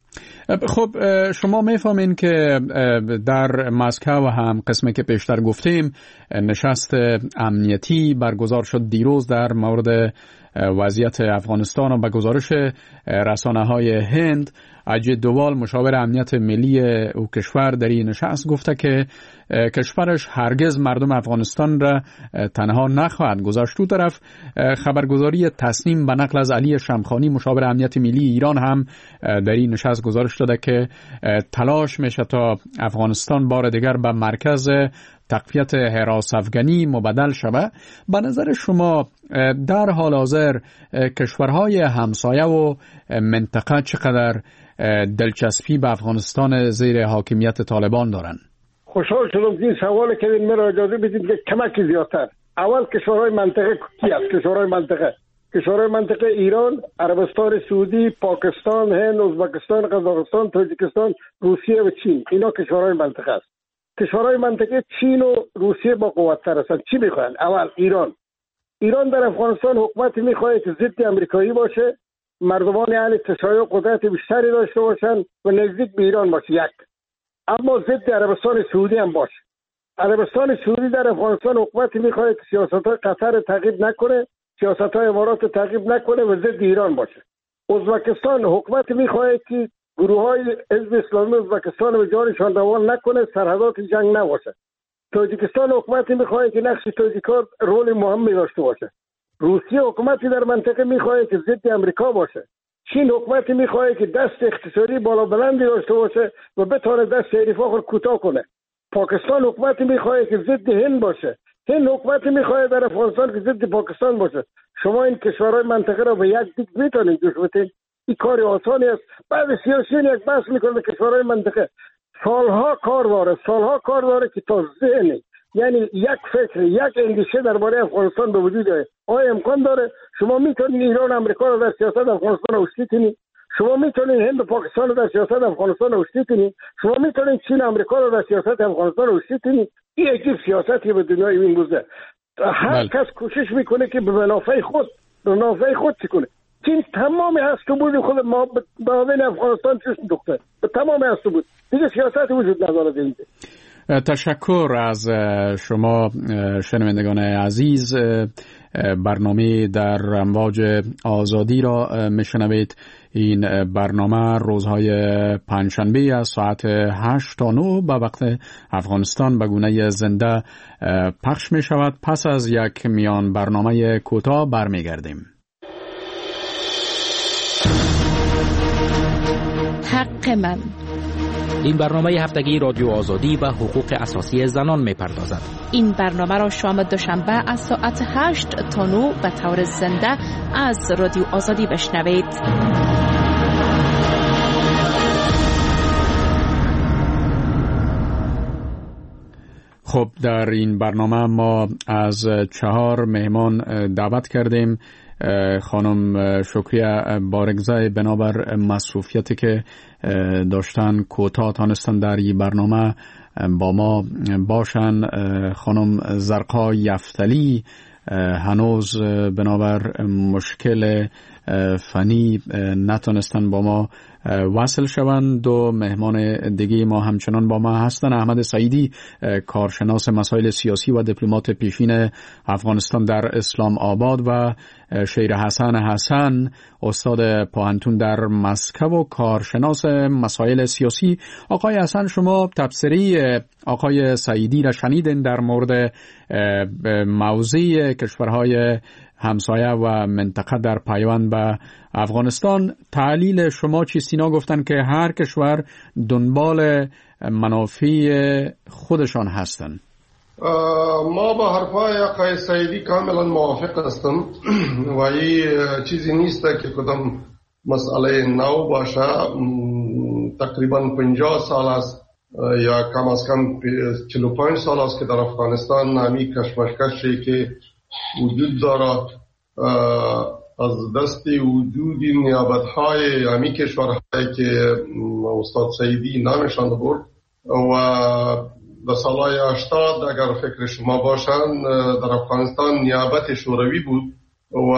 خب شما میفهمین که در مسکو هم قسمی که پیشتر گفتیم نشست امنیتی برگزار شد دیروز در مورد وضعیت افغانستان و به گزارش رسانه‌های هند اجید دوال مشاور امنیت ملی او کشور در این نشست گفته که کشورش هرگز مردم افغانستان را تنها نخواهد گذاشت. دو طرف خبرگزاری تصنیم به نقل از علی شمخانی مشاور امنیت ملی ایران هم در این نشست گزارش داده که تلاش میشه تا افغانستان بار دیگر به مرکز تقویت حراس افغانی مبدل شود. به نظر شما در حال حاضر کشورهای همسایه و منطقه چقدر دلچسپی به افغانستان زیر حاکمیت طالبان دارن؟ خوشحال شدم که این سوال کردین. مرا اجازه بدید که کمک زیادتر. اول کشورهای منطقه کی است؟ کشورهای منطقه کشورهای منطقه ایران، عربستان سعودی، پاکستان، هند، ازبکستان، قزاقستان، تاجیکستان، روسیه و چین. اینا کشورهای منطقه است. کشورهای منطقه چین و روسیه با قوت‌تر هستند. چی میخواهند؟ اول ایران. ایران در افغانستان حکومتی میخواهد که ضد امریکایی باشه، مردمان اهل تشیع قدرت بیشتری داشته باشند و نزدیک به ایران باشه. یک. اما ضد عربستان سعودی هم باشه. عربستان سعودی در افغانستان حکومتی میخواهد که سیاست‌های قطر تعقیب نکنه، سیاست‌های امارات تعقیب نکنه و ضد ایران باشه. ازبکستان حکومتی میخواهد که گروه‌های حزب اسلامی ازبکستان به جانشان روان نکنه، سرحدات جنگ نباشه. تاجیکستان حکومتی میخواد که نقش تاجیکان رول مهمی داشته باشه. روسیه حکومتی در منطقه میخواد که ضد امریکا باشه. چین حکومتی میخواد که دست اقتصادی بالا بلندی داشته باشه و بتونه دست حریفا خود کوتاه کنه. پاکستان حکومتی میخواد که ضد هند باشه. هند حکومتی میخواد در افغانستان که ضد پاکستان باشه. شما این کشورهای منطقه را به یک دیگ میتونید جوش بدید. این کار آسانی است. بعد سیاسیون یک بحث میکنه به کشورهای منطقه. سالها کار داره، سالها کار داره که تا ذهنی، یعنی یک فکر، یک اندیشه درباره افغانستان به وجود آید. آیا امکان داره شما میتونید ایران امریکا رو در سیاست افغانستان اوشتی کنید؟ شما میتونید هند و پاکستان رو در سیاست افغانستان اوشتی کنید؟ شما میتونید چین امریکا رو در سیاست افغانستان اوشتی کنید؟ این عجیب سیاستی به دنیای امروزه. هر کس کوشش میکنه که به منافع خود به منافع خود چی کنه. چین تمام هست و بود خود ما به افغانستان چشم دوخته، به تمام هست و بود دیگه سیاست وجود نداره اینجا. تشکر از شما شنوندگان عزیز. برنامه در امواج آزادی را میشنوید. این برنامه روزهای پنجشنبه از ساعت هشت تا نه به وقت افغانستان به گونه زنده پخش می شود. پس از یک میان برنامه کوتاه برمیگردیم. حق من. این برنامه هفتگی رادیو آزادی و حقوق اساسی زنان می‌پردازد. این برنامه را شام دوشنبه از ساعت هشت تا نه به طور زنده از رادیو آزادی بشنوید. خب در این برنامه ما از چهار مهمان دعوت کردیم. خانم شکریه بارگزای بنابر مصروفیتی که داشتن کوتاه تانستن در این برنامه با ما باشن. خانم زرقا یفتلی هنوز بنابر مشکل فنی نتونستن با ما وصل شوند. دو مهمان دیگه ما همچنان با ما هستن. احمد سعیدی کارشناس مسائل سیاسی و دیپلمات پیشین افغانستان در اسلام آباد و شیر حسن حسن استاد پوهنتون در مسکو و کارشناس مسائل سیاسی. آقای حسن شما تبصره آقای سعیدی را شنیدین در مورد موضع کشورهای همسایه و منطقه در پیوند به افغانستان. تعلیل شما چی سینا گفتن که هر کشور دنبال منافع خودشان هستن. ما با حرفای آقای سعیدی کاملا موافق هستم و این چیزی نیست که کدام مسئله نو باشه. تقریبا پنجاه سال است یا کم از کم چهل و پنج سال است که در افغانستان نامی کشمکشی که وجود داره از دست وجود نیابت‌های همی کشورهایی که استاد سعیدی نامشان برد و در سالهای هشتاد اگر فکر شما باشند در افغانستان نیابت شوروی بود و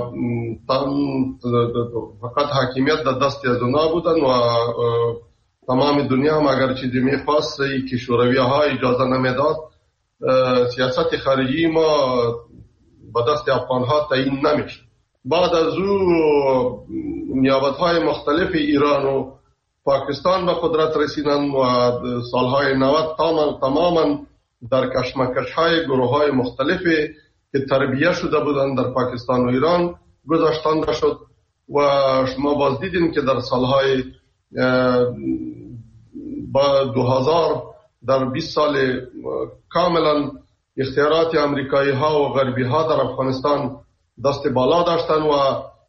فقط حاکمیت در دست از اونا بودن و تمام دنیا هم اگر چیزی میخواست که شوروی ها اجازه نمیداد سیاست خارجی ما با دست افغان ها تعیین نمیشه. بعد از او نیابت های مختلف ایران و پاکستان به قدرت رسیدن و سالهای نود تماما در کشمکش های گروه های مختلفی که تربیه شده بودن در پاکستان و ایران گذاشتن شد و شما باز دیدین که در سالهای با دو هزار در بیست سال کاملا اختیارات امریکایی ها و غربی ها در افغانستان دست بالا داشتن و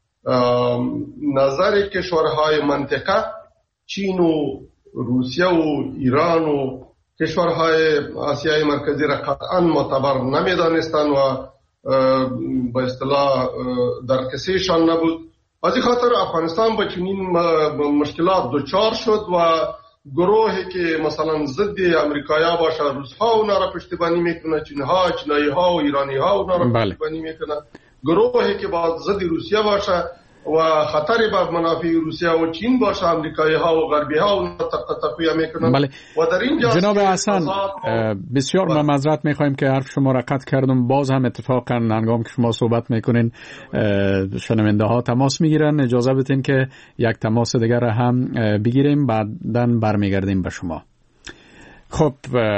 نظر کشورهای منطقه چین و روسیه و ایران و کشورهای آسیای مرکزی را قطعا معتبر نمی دانستن و به اصطلاح در کسیشان نبود. از این خاطر افغانستان با چنین مشکلات دچار شد و گروهی که مثلا ضد امریکایا باشه روس‌ها اونا را پشتیبانی میکنه، چین‌ها، چینایی‌ها و ایرانی‌ها اونا را بله. پشتیبانی میکنه. گروهی که با ضد روسیه باشه و خطری بر منافع روسیه و چین باشه امریکایی‌ها و غربی‌ها اونا تقویه میکنن. بله. و در اینجا جناب حسن بسیار ما معذرت میخوایم که حرف شما را قطع کردم. باز هم اتفاقا هنگام که شما صحبت میکنین شنونده ها تماس میگیرن. اجازه بدین که یک تماس دیگر را هم بگیریم بعداً برمیگردیم به شما. خب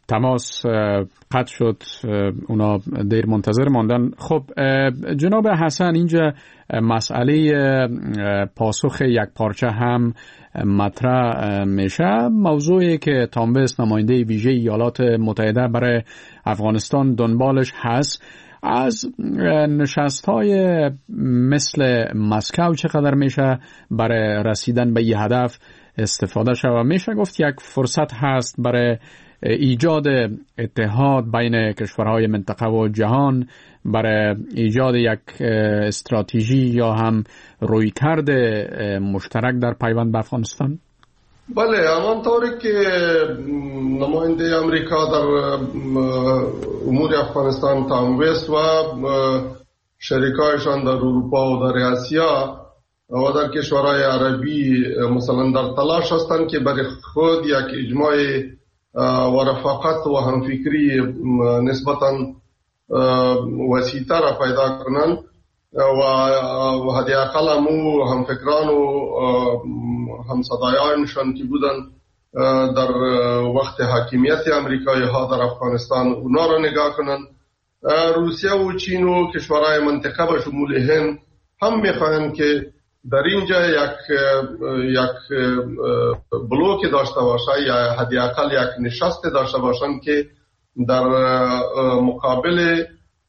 تماس قطع شد، اونا دیر منتظر ماندن. خب جناب حسن، اینجا مسئله پاسخ یک پارچه هم مطرح میشه، موضوعی که تامبس نماینده ویژه ایالات متحده برای افغانستان دنبالش هست. از نشست‌های مثل مسکو چقدر میشه برای رسیدن به این هدف استفاده شود؟ میشه گفت یک فرصت هست برای ایجاد اتحاد بین کشورهای منطقه و جهان، برای ایجاد یک استراتژی یا هم رویکرد مشترک در پیوند به افغانستان؟ بله، همانطوری که نماینده امریکا در امور افغانستان تام وست و شریکایشان در اروپا و در آسیا و در کشورهای عربی مثلا در تلاش هستند که برای خود یک اجماع و رفاقت و همفکری نسبتاً وسیع‌تر پیدا کنند و حداقل همو همفکران و همصدایانشان که بودن در وقت حاکمیت امریکایی ها در افغانستان اونا را نگاه کنند. روسیه و چین و کشورهای منطقه به شمول هند هم میخواهند که در اینجا یک یک بلوک داشته باشه یا حداقل یک نشست داشته باشند که در مقابل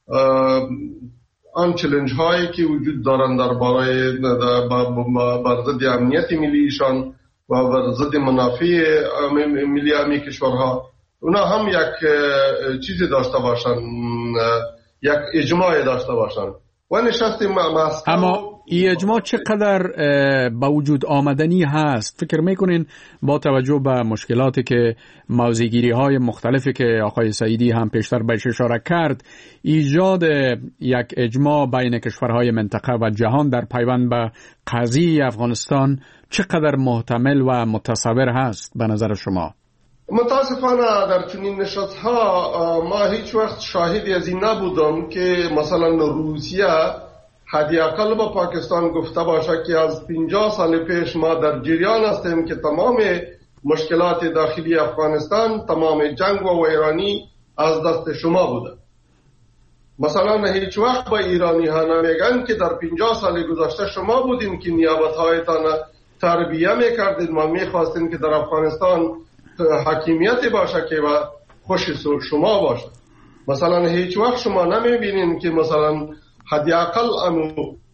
آن چالش هایی که وجود دارند در بالای بر ضد امنیت ملیشان و بر ضد منافع ملی امی کشورها، اونا هم یک چیزی داشته باشند، یک اجماع داشته باشند و نشست مسکو. اما این اجماع چقدر با وجود آمدنی هست؟ فکر میکنین با توجه به مشکلاتی که موضع‌گیری های مختلفی که آقای سعیدی هم پیشتر بهش اشاره کرد، ایجاد یک اجماع بین کشورهای منطقه و جهان در پیوند به قضیه افغانستان چقدر محتمل و متصور هست به نظر شما؟ متاسفانه در چنین نشست‌ها ما هیچ وقت شاهدی از این نبودم که مثلا روسیه حداقل با پاکستان گفته باشه که از پنجاه سال پیش ما در جریان هستیم که تمام مشکلات داخلی افغانستان، تمام جنگ و ویرانی از دست شما بوده. مثلا هیچ وقت با ایرانی ها نمیگن که در پنجاه سال گذشته شما بودین که نیابت هایتان تربیه میکردین و میخواستین که در افغانستان حاکمیت باشه که و خوش شما باشه. مثلا هیچ وقت شما نمیبینین که مثلا حداقل امو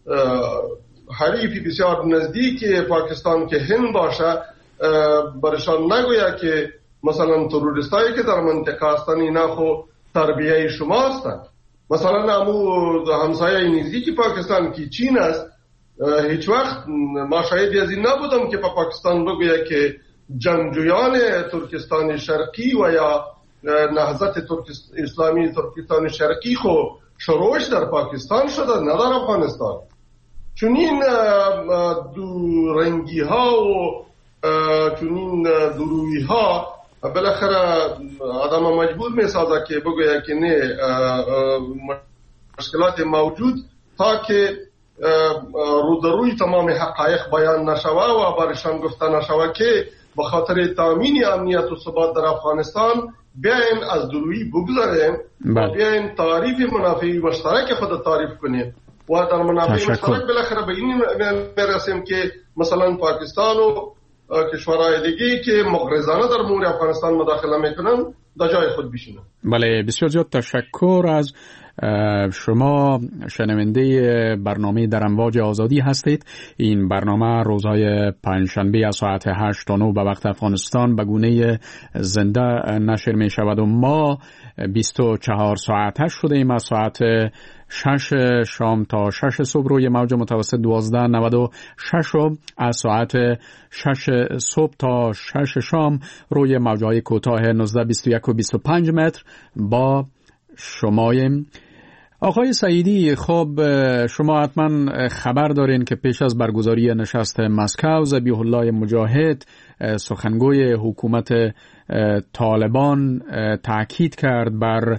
حریفی بسیار نزدیک پاکستان که هند باشه برشان نگویا که مثلا تروریستایی که در منطقه هستن اینا خو تربیه شما هستن. مثلا امو همسایه نزدیک پاکستان که چین است، هیچ وقت ما شاهدی از این نبودم که با پاکستان بگویا که جنگجویان ترکستان شرقی و یا نهضت اسلامی ترکستان شرقی خو شروعش در پاکستان شده، نه در افغانستان. چون این دو رنگی ها و چون این درویی ها بالاخره آدم مجبور می سازه که بگویه که نه، مشکلات موجود تا که رو در روی تمام حقایق بیان نشوه و برشان گفته نشوه که به خاطر تامین امنیت و ثبات در افغانستان بیاین از درویی بگذاریم و بیاین تعریف منافع مشترک خود تعریف کنیم و در منافع مشترک بالاخره به این میرسیم که مثلا پاکستان و کشورهای دیگه که مغرضانه در امور افغانستان مداخله میکنن در جای خود بشینن. بله، بسیار زیاد تشکر از شما. شنونده برنامه در امواج آزادی هستید. این برنامه روزهای پنجشنبه از ساعت هشت تا نه به وقت افغانستان به گونه زنده نشر می شود و ما بیست و چهار ساعته شدیم از ساعت شش شام تا شش صبح روی موج متوسط دوازده نود و شش و از ساعت شش صبح تا شش شام روی موجهای کوتاه نوزده بیست و یک و بیست و پنج متر با شمایم. آقای سعیدی، خب شما حتما خبر دارین که پیش از برگزاری نشست مسکو ذبیح الله مجاهد سخنگوی حکومت طالبان تاکید کرد بر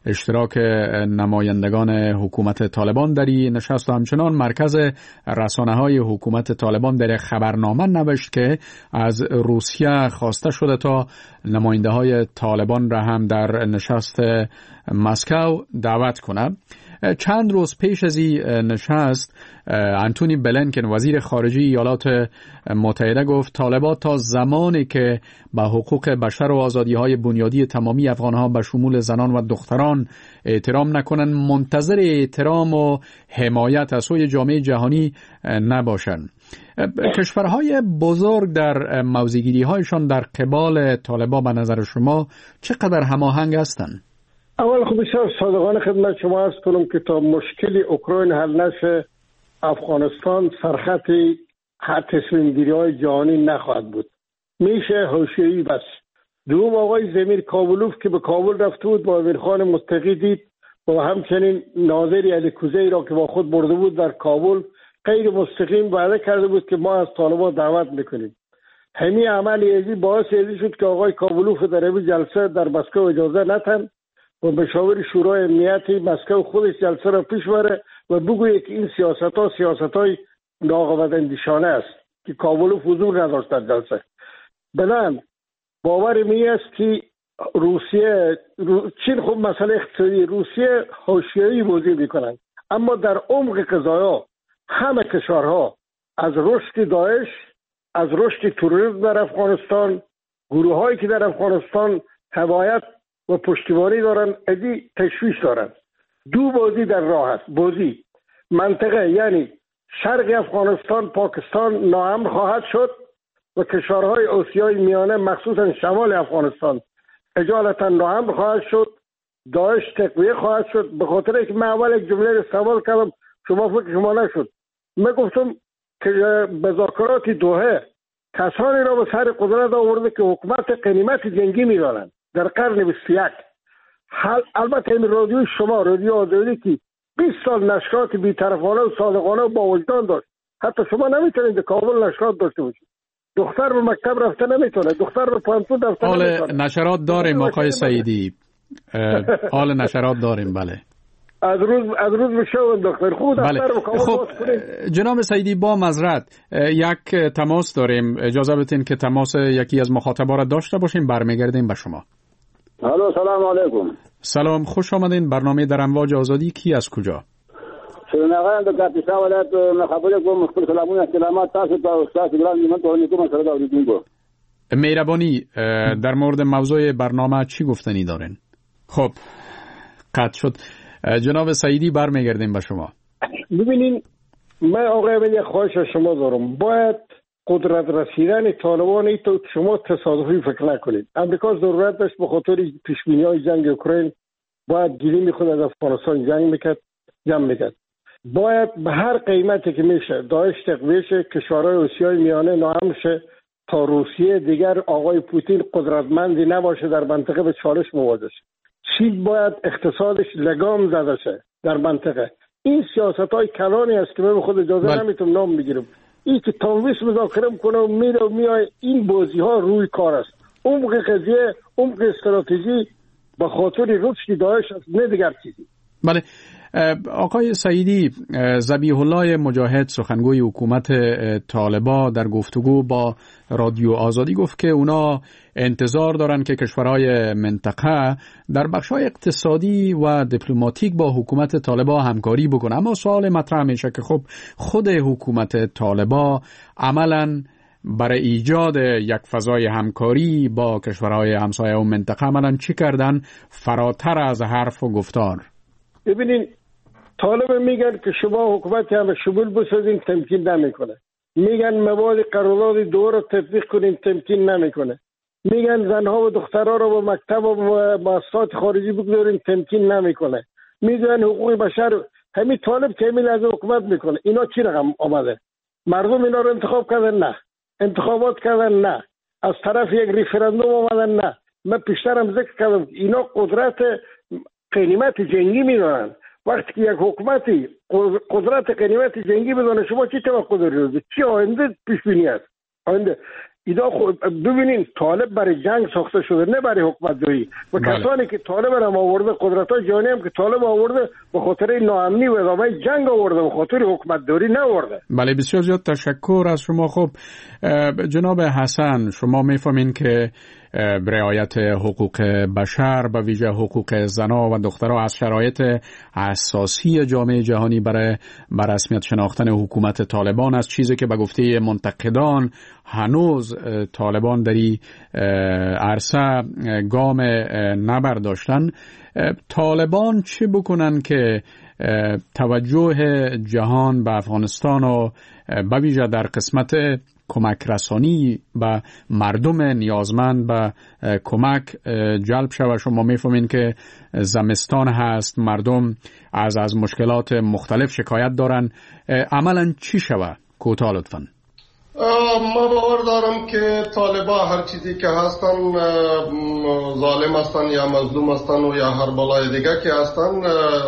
اشتراک نمایندگان حکومت طالبان در این نشست و همچنان مرکز رسانه‌های حکومت طالبان در خبرنامه نوشت که از روسیه خواسته شده تا نماینده‌های طالبان را هم در نشست مسکو دعوت کنه. چند روز پیش از این نشست انتونی بلینکن وزیر خارجه ایالات متحده گفت طالبان تا زمانی که به حقوق بشر و آزادی‌های بنیادی تمامی افغان‌ها به شمول زنان و دختران احترام نکنند منتظر احترام و حمایت از سوی جامعه جهانی نباشند. کشورهای بزرگ در موضع‌گیری‌هایشان در قبال طالبان به نظر شما چقدر هماهنگ هستند؟ اول خب بسیار صادقانه خدمت شما عرض کنم که تا مشکل اوکراین حل نشه افغانستان سرخط هر تصمیم گیری های جهانی نخواهد بود. میشه حاشیه‌ای بس. دوم آقای زمیر کابلوف که به کابل رفته بود با امیرخان متقی دید و همچنین ناظر الیکوزی را که با خود برده بود در کابل غیر مستقیم وعده کرده بود که ما از طالبان دعوت میکنیم. همین عمل ازی باعث ازی شد که آقای کابلوف در این جلسه در مسکو اجازه نتن و مشاور شورای امنیتی مسکو خودش جلسه را پیش بره و بگویه که این سیاست ها سیاست های ناقابل اندیشانه است که کابل حضور نداشت در جلسه. بنابراین باور می است که روسیه رو... چین خب مسئله اقتصادی روسیه حاشیه‌ای بازی میکنند، اما در عمق قضایا همه کشورها از رشد داعش، از رشد تروریسم در افغانستان، گروه هایی که در افغانستان حمایت و پشتیبانی دارن ادی تشویش دارن. دو بازی در راه است. بازی منطقه یعنی شرق افغانستان پاکستان ناامن خواهد شد و کشورهای آسیای میانه مخصوصا شمال افغانستان اجالتا ناامن خواهد شد، داعش تقویه خواهد شد. به خاطر اینکه من اول یک جمله استعمال کردم شما فکر شما نشد، من گفتم که مذاکرات دوحه کسانی را به سر قدرت آورده که حکومت غنیمت جنگی می‌دانند در قرن بیست و یک. حال البته این رادیو شما رادیو آزادی که بیست سال نشرات بی‌طرفانه و صادقانه و با وجدان داشت، حتی شما نمیتونید در کابل نشرات داشته باشید. دختر به مکتب رفته نمیتونه، دختر به پانتون رفته نمیتونه. حال نشرات داریم آقای سعیدی، حال نشرات داریم. بله از روز از روز بشو دکتر خود بله. خب جناب سعیدی با معذرت یک تماس داریم، اجازه بدین که تماس یکی از مخاطبا را داشته باشیم، برمیگردیم به شما. الو سلام علیکم. سلام، خوش آمدین. برنامه در امواج آزادی. کی از کجا؟ شنوندگان د کاپیسا ولایت خبرې کوم، خپل سلامونه استلامات تاسو ته استاد ګران نیمه ته کوم سره دا اوریدونکو. مهربانی در مورد موضوع برنامه چی گفتنی دارین؟ خب قطع شد. جناب سعیدی برمیگردیم به شما. ببینین من آقای ولی خواهش از شما دارم، باید قدرت رسیدن طالبان ای تو شما تصادفی فکر نکنید. امریکا ضرورت داشت به خاطر پیشبینی‌های جنگ اوکراین باید گیری خود از افغانستان جنگ میکرد جمع میکرد. باید به هر قیمتی که میشه داعش تقویه شه، کشورهای آسیای میانه ناامن شه تا روسیه دیگر آقای پوتین قدرتمندی نباشه در منطقه به چالش مواجه شه. چین باید اقتصادش لگام زده شه در منطقه. این سیاست‌های کلانی است که من خود اجازه بل... نمیتونم نام بگیرم. این که تنویس مذاکره میکنه و میره و میای، این بازی‌ها روی کار است. عمق قضیه، عمق استراتژی به خاطر رشد داعش است، نه دیگر چیزی. بله آقای سعیدی، ذبیح الله مجاهد سخنگوی حکومت طالبان در گفتگو با رادیو آزادی گفت که اونا انتظار دارن که کشورهای منطقه در بخش‌های اقتصادی و دیپلماتیک با حکومت طالبان همکاری بکنه. اما سوال مطرح میشه که خب خود حکومت طالبان عملاً برای ایجاد یک فضای همکاری با کشورهای همسایه و منطقه عملاً چی کردن فراتر از حرف و گفتار؟ ببینین طالب میگن که شما حکومت هم شمول بسازین، تمکین نمیکنه. میگن مواد قرارداد دو رو تطبیق کنین، تمکین نمیکنه. میگن زنها و دخترها رو با مکتب و مؤسسات خارجی بگذارین، تمکین نمیکنه. میگن حقوق بشر. همین طالب که همین از حکومت میکنه. اینا چی رقم آمده؟ مردم اینا رو انتخاب کردن؟ نه. انتخابات کردن؟ نه. از طرف یک ریفرندوم آمدن؟ نه. من پیشترم ذکر کردم اینا قدرت غنیمت جنگی میدونن. وقتی که یک حکومتی قدرت غنیمت جنگی بدونه، شما چی توقع دارید؟ چی آینده پیش بینی است؟ آینده اینا خود ببینین طالب برای جنگ ساخته شده، نه برای حکومت داری. و بله. کسانی که طالب را آورده، قدرت‌های جهانی هم که طالب آورده به خاطر ناامنی و ادامه جنگ آورده، به خاطر حکومت داری نآورده. بله بسیار زیاد تشکر از شما. خب جناب حسن، شما میفهمین که رعایت حقوق بشر و ویژه حقوق زنان و دخترها از شرایط اساسی جامعه جهانی برای بر رسمیت شناختن حکومت طالبان است، چیزی که به گفته منتقدان هنوز طالبان در این عرصه گام نبرداشتن. طالبان چه بکنن که توجه جهان به افغانستان و به ویژه در قسمت کمک رسانی به مردم نیازمند به کمک جلب شود؟ شما میفهمین که زمستان هست، مردم از از مشکلات مختلف شکایت دارن. عملا چی شود؟ کوتاه لطفاً. ما باور دارم که طالبا هر چیزی که هستن ظالم هستن یا مظلوم هستن و یا هر بلای دیگه که هستن،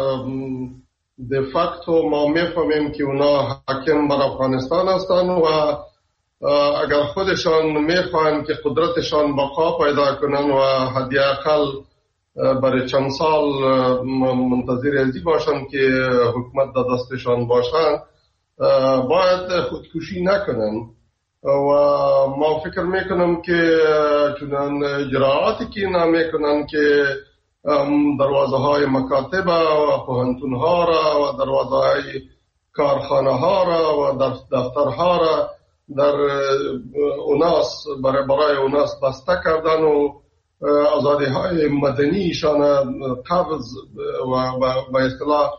de facto ما میفهمیم که اونا حاکم بر افغانستان هستن و اگر خودشان میخواهند که قدرتشان بقا پیدا کنن و حداقل برای چند سال منتظر ازی باشن که حکومت در دستشان باشن، باید خودکشی نکنن. و ما فکر میکنم که چنان اجراعاتی که اینا میکنن که دروازه های مکاتب و پوهنتون ها را و دروازه های کارخانه ها را و دفتر ها را در اوناس برای برای اوناس بسته کردن و آزادی های مدنیشان قبض و به اصطلاح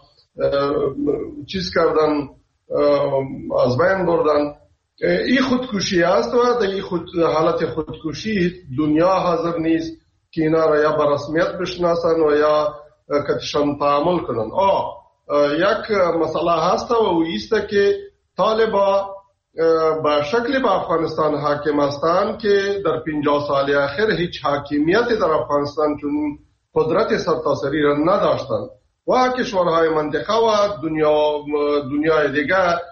چیز کردن، از بین بردن. این خودکشی است و در این خود حالت خودکشی دنیا حاضر نیست که اینا را یا به رسمیت بشناسن و یا کتشان تعامل کنن. آه یک مسئله هست و ایست که طالبا به شکل به افغانستان حاکم هستند که در پنجاه سال اخیر هیچ حاکمیت در افغانستان چون قدرت سرتاسری را نداشتند و کشورهای منطقه و دنیا دنیای دیگه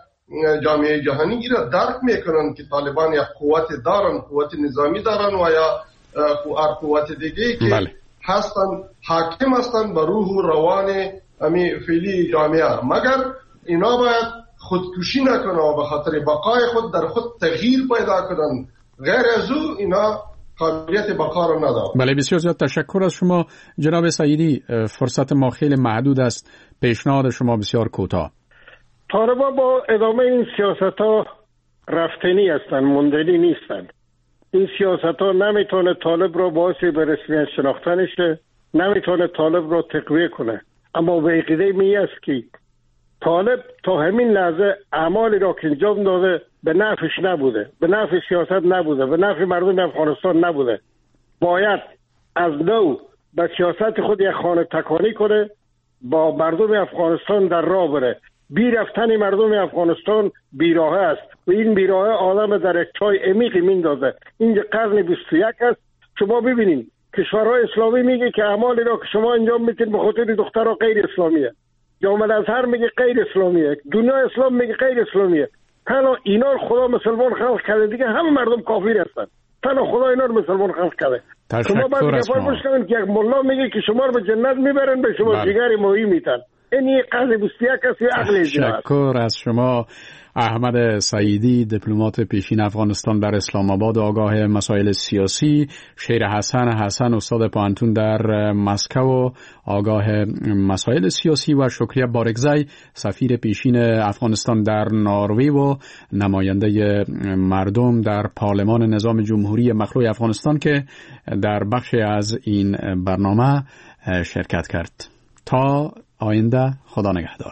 جامعه جهانی را درک میکنن که طالبان یک قوت دارن، قوت نظامی دارن و یا هر قوت دیگه که بله. هستن حاکم هستن بر روح و روان امی فعلی جامعه، مگر اینا باید خودکشی نکنن و به خاطر بقای خود در خود تغییر پیدا کنن، غیر از او اینا قابلیت بقا را ندارن. بله بسیار زیاد تشکر از شما. جناب سعیدی، فرصت ما خیلی محدود است، پیشنهاد شما بسیار کوتاه. طالبا با ادامه این سیاست ها رفتنی هستند، موندنی نیستند. این سیاست ها نمیتونه طالب را باعث به رسمیت شناختنش، نمیتونه طالب را تقویه کنه. اما به عقیده می است که طالب تا همین لحظه اعمالی را که انجام داده به نفعش نبوده، به نفع سیاست نبوده، به نفع مردم افغانستان نبوده. باید از نو به سیاست خود یک خانه تکانی کنه، با مردم افغانستان در راه بره. بی رفتن مردم افغانستان بیراه است و این بیراه آدم در یک چای عمیقی میندازه. این قرن بیست و یک است. شما ببینید کشورهای اسلامی میگه که اعمالی را که شما انجام میتین به خاطر دخترها غیر اسلامیه، جامعه الازهر میگه غیر اسلامیه، دنیا اسلام میگه غیر اسلامیه. تنها اینا رو خدا مسلمان خلق کرده، دیگه همه مردم کافر هستن. تنها خدا اینا رو مسلمان خلق کرده. شما باید گفار بشنوین که یک ملا میگه که شما رو به جنت میبرن، به شما جگر ماهی میتن. این قضیه بسیار کسی عقل جنات. تشکر از شما. احمد سعیدی، دیپلمات پیشین افغانستان در اسلام آباد، آگاه مسائل سیاسی. شیر حسن حسن، استاد پوهنتون در مسکو، آگاه مسائل سیاسی. و شکریه بارگزی، سفیر پیشین افغانستان در نروژ و نماینده مردم در پارلمان نظام جمهوری مخلوع افغانستان که در بخش از این برنامه شرکت کرد. تا آینده، خدا نگهدار.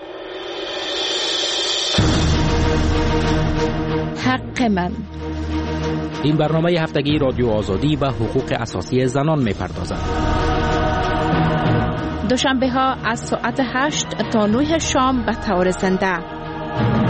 حق من. این برنامه هفتگی رادیو آزادی و حقوق اساسی زنان می‌پردازد. دوشنبه ها از ساعت هشت تا نه شام به طور زنده.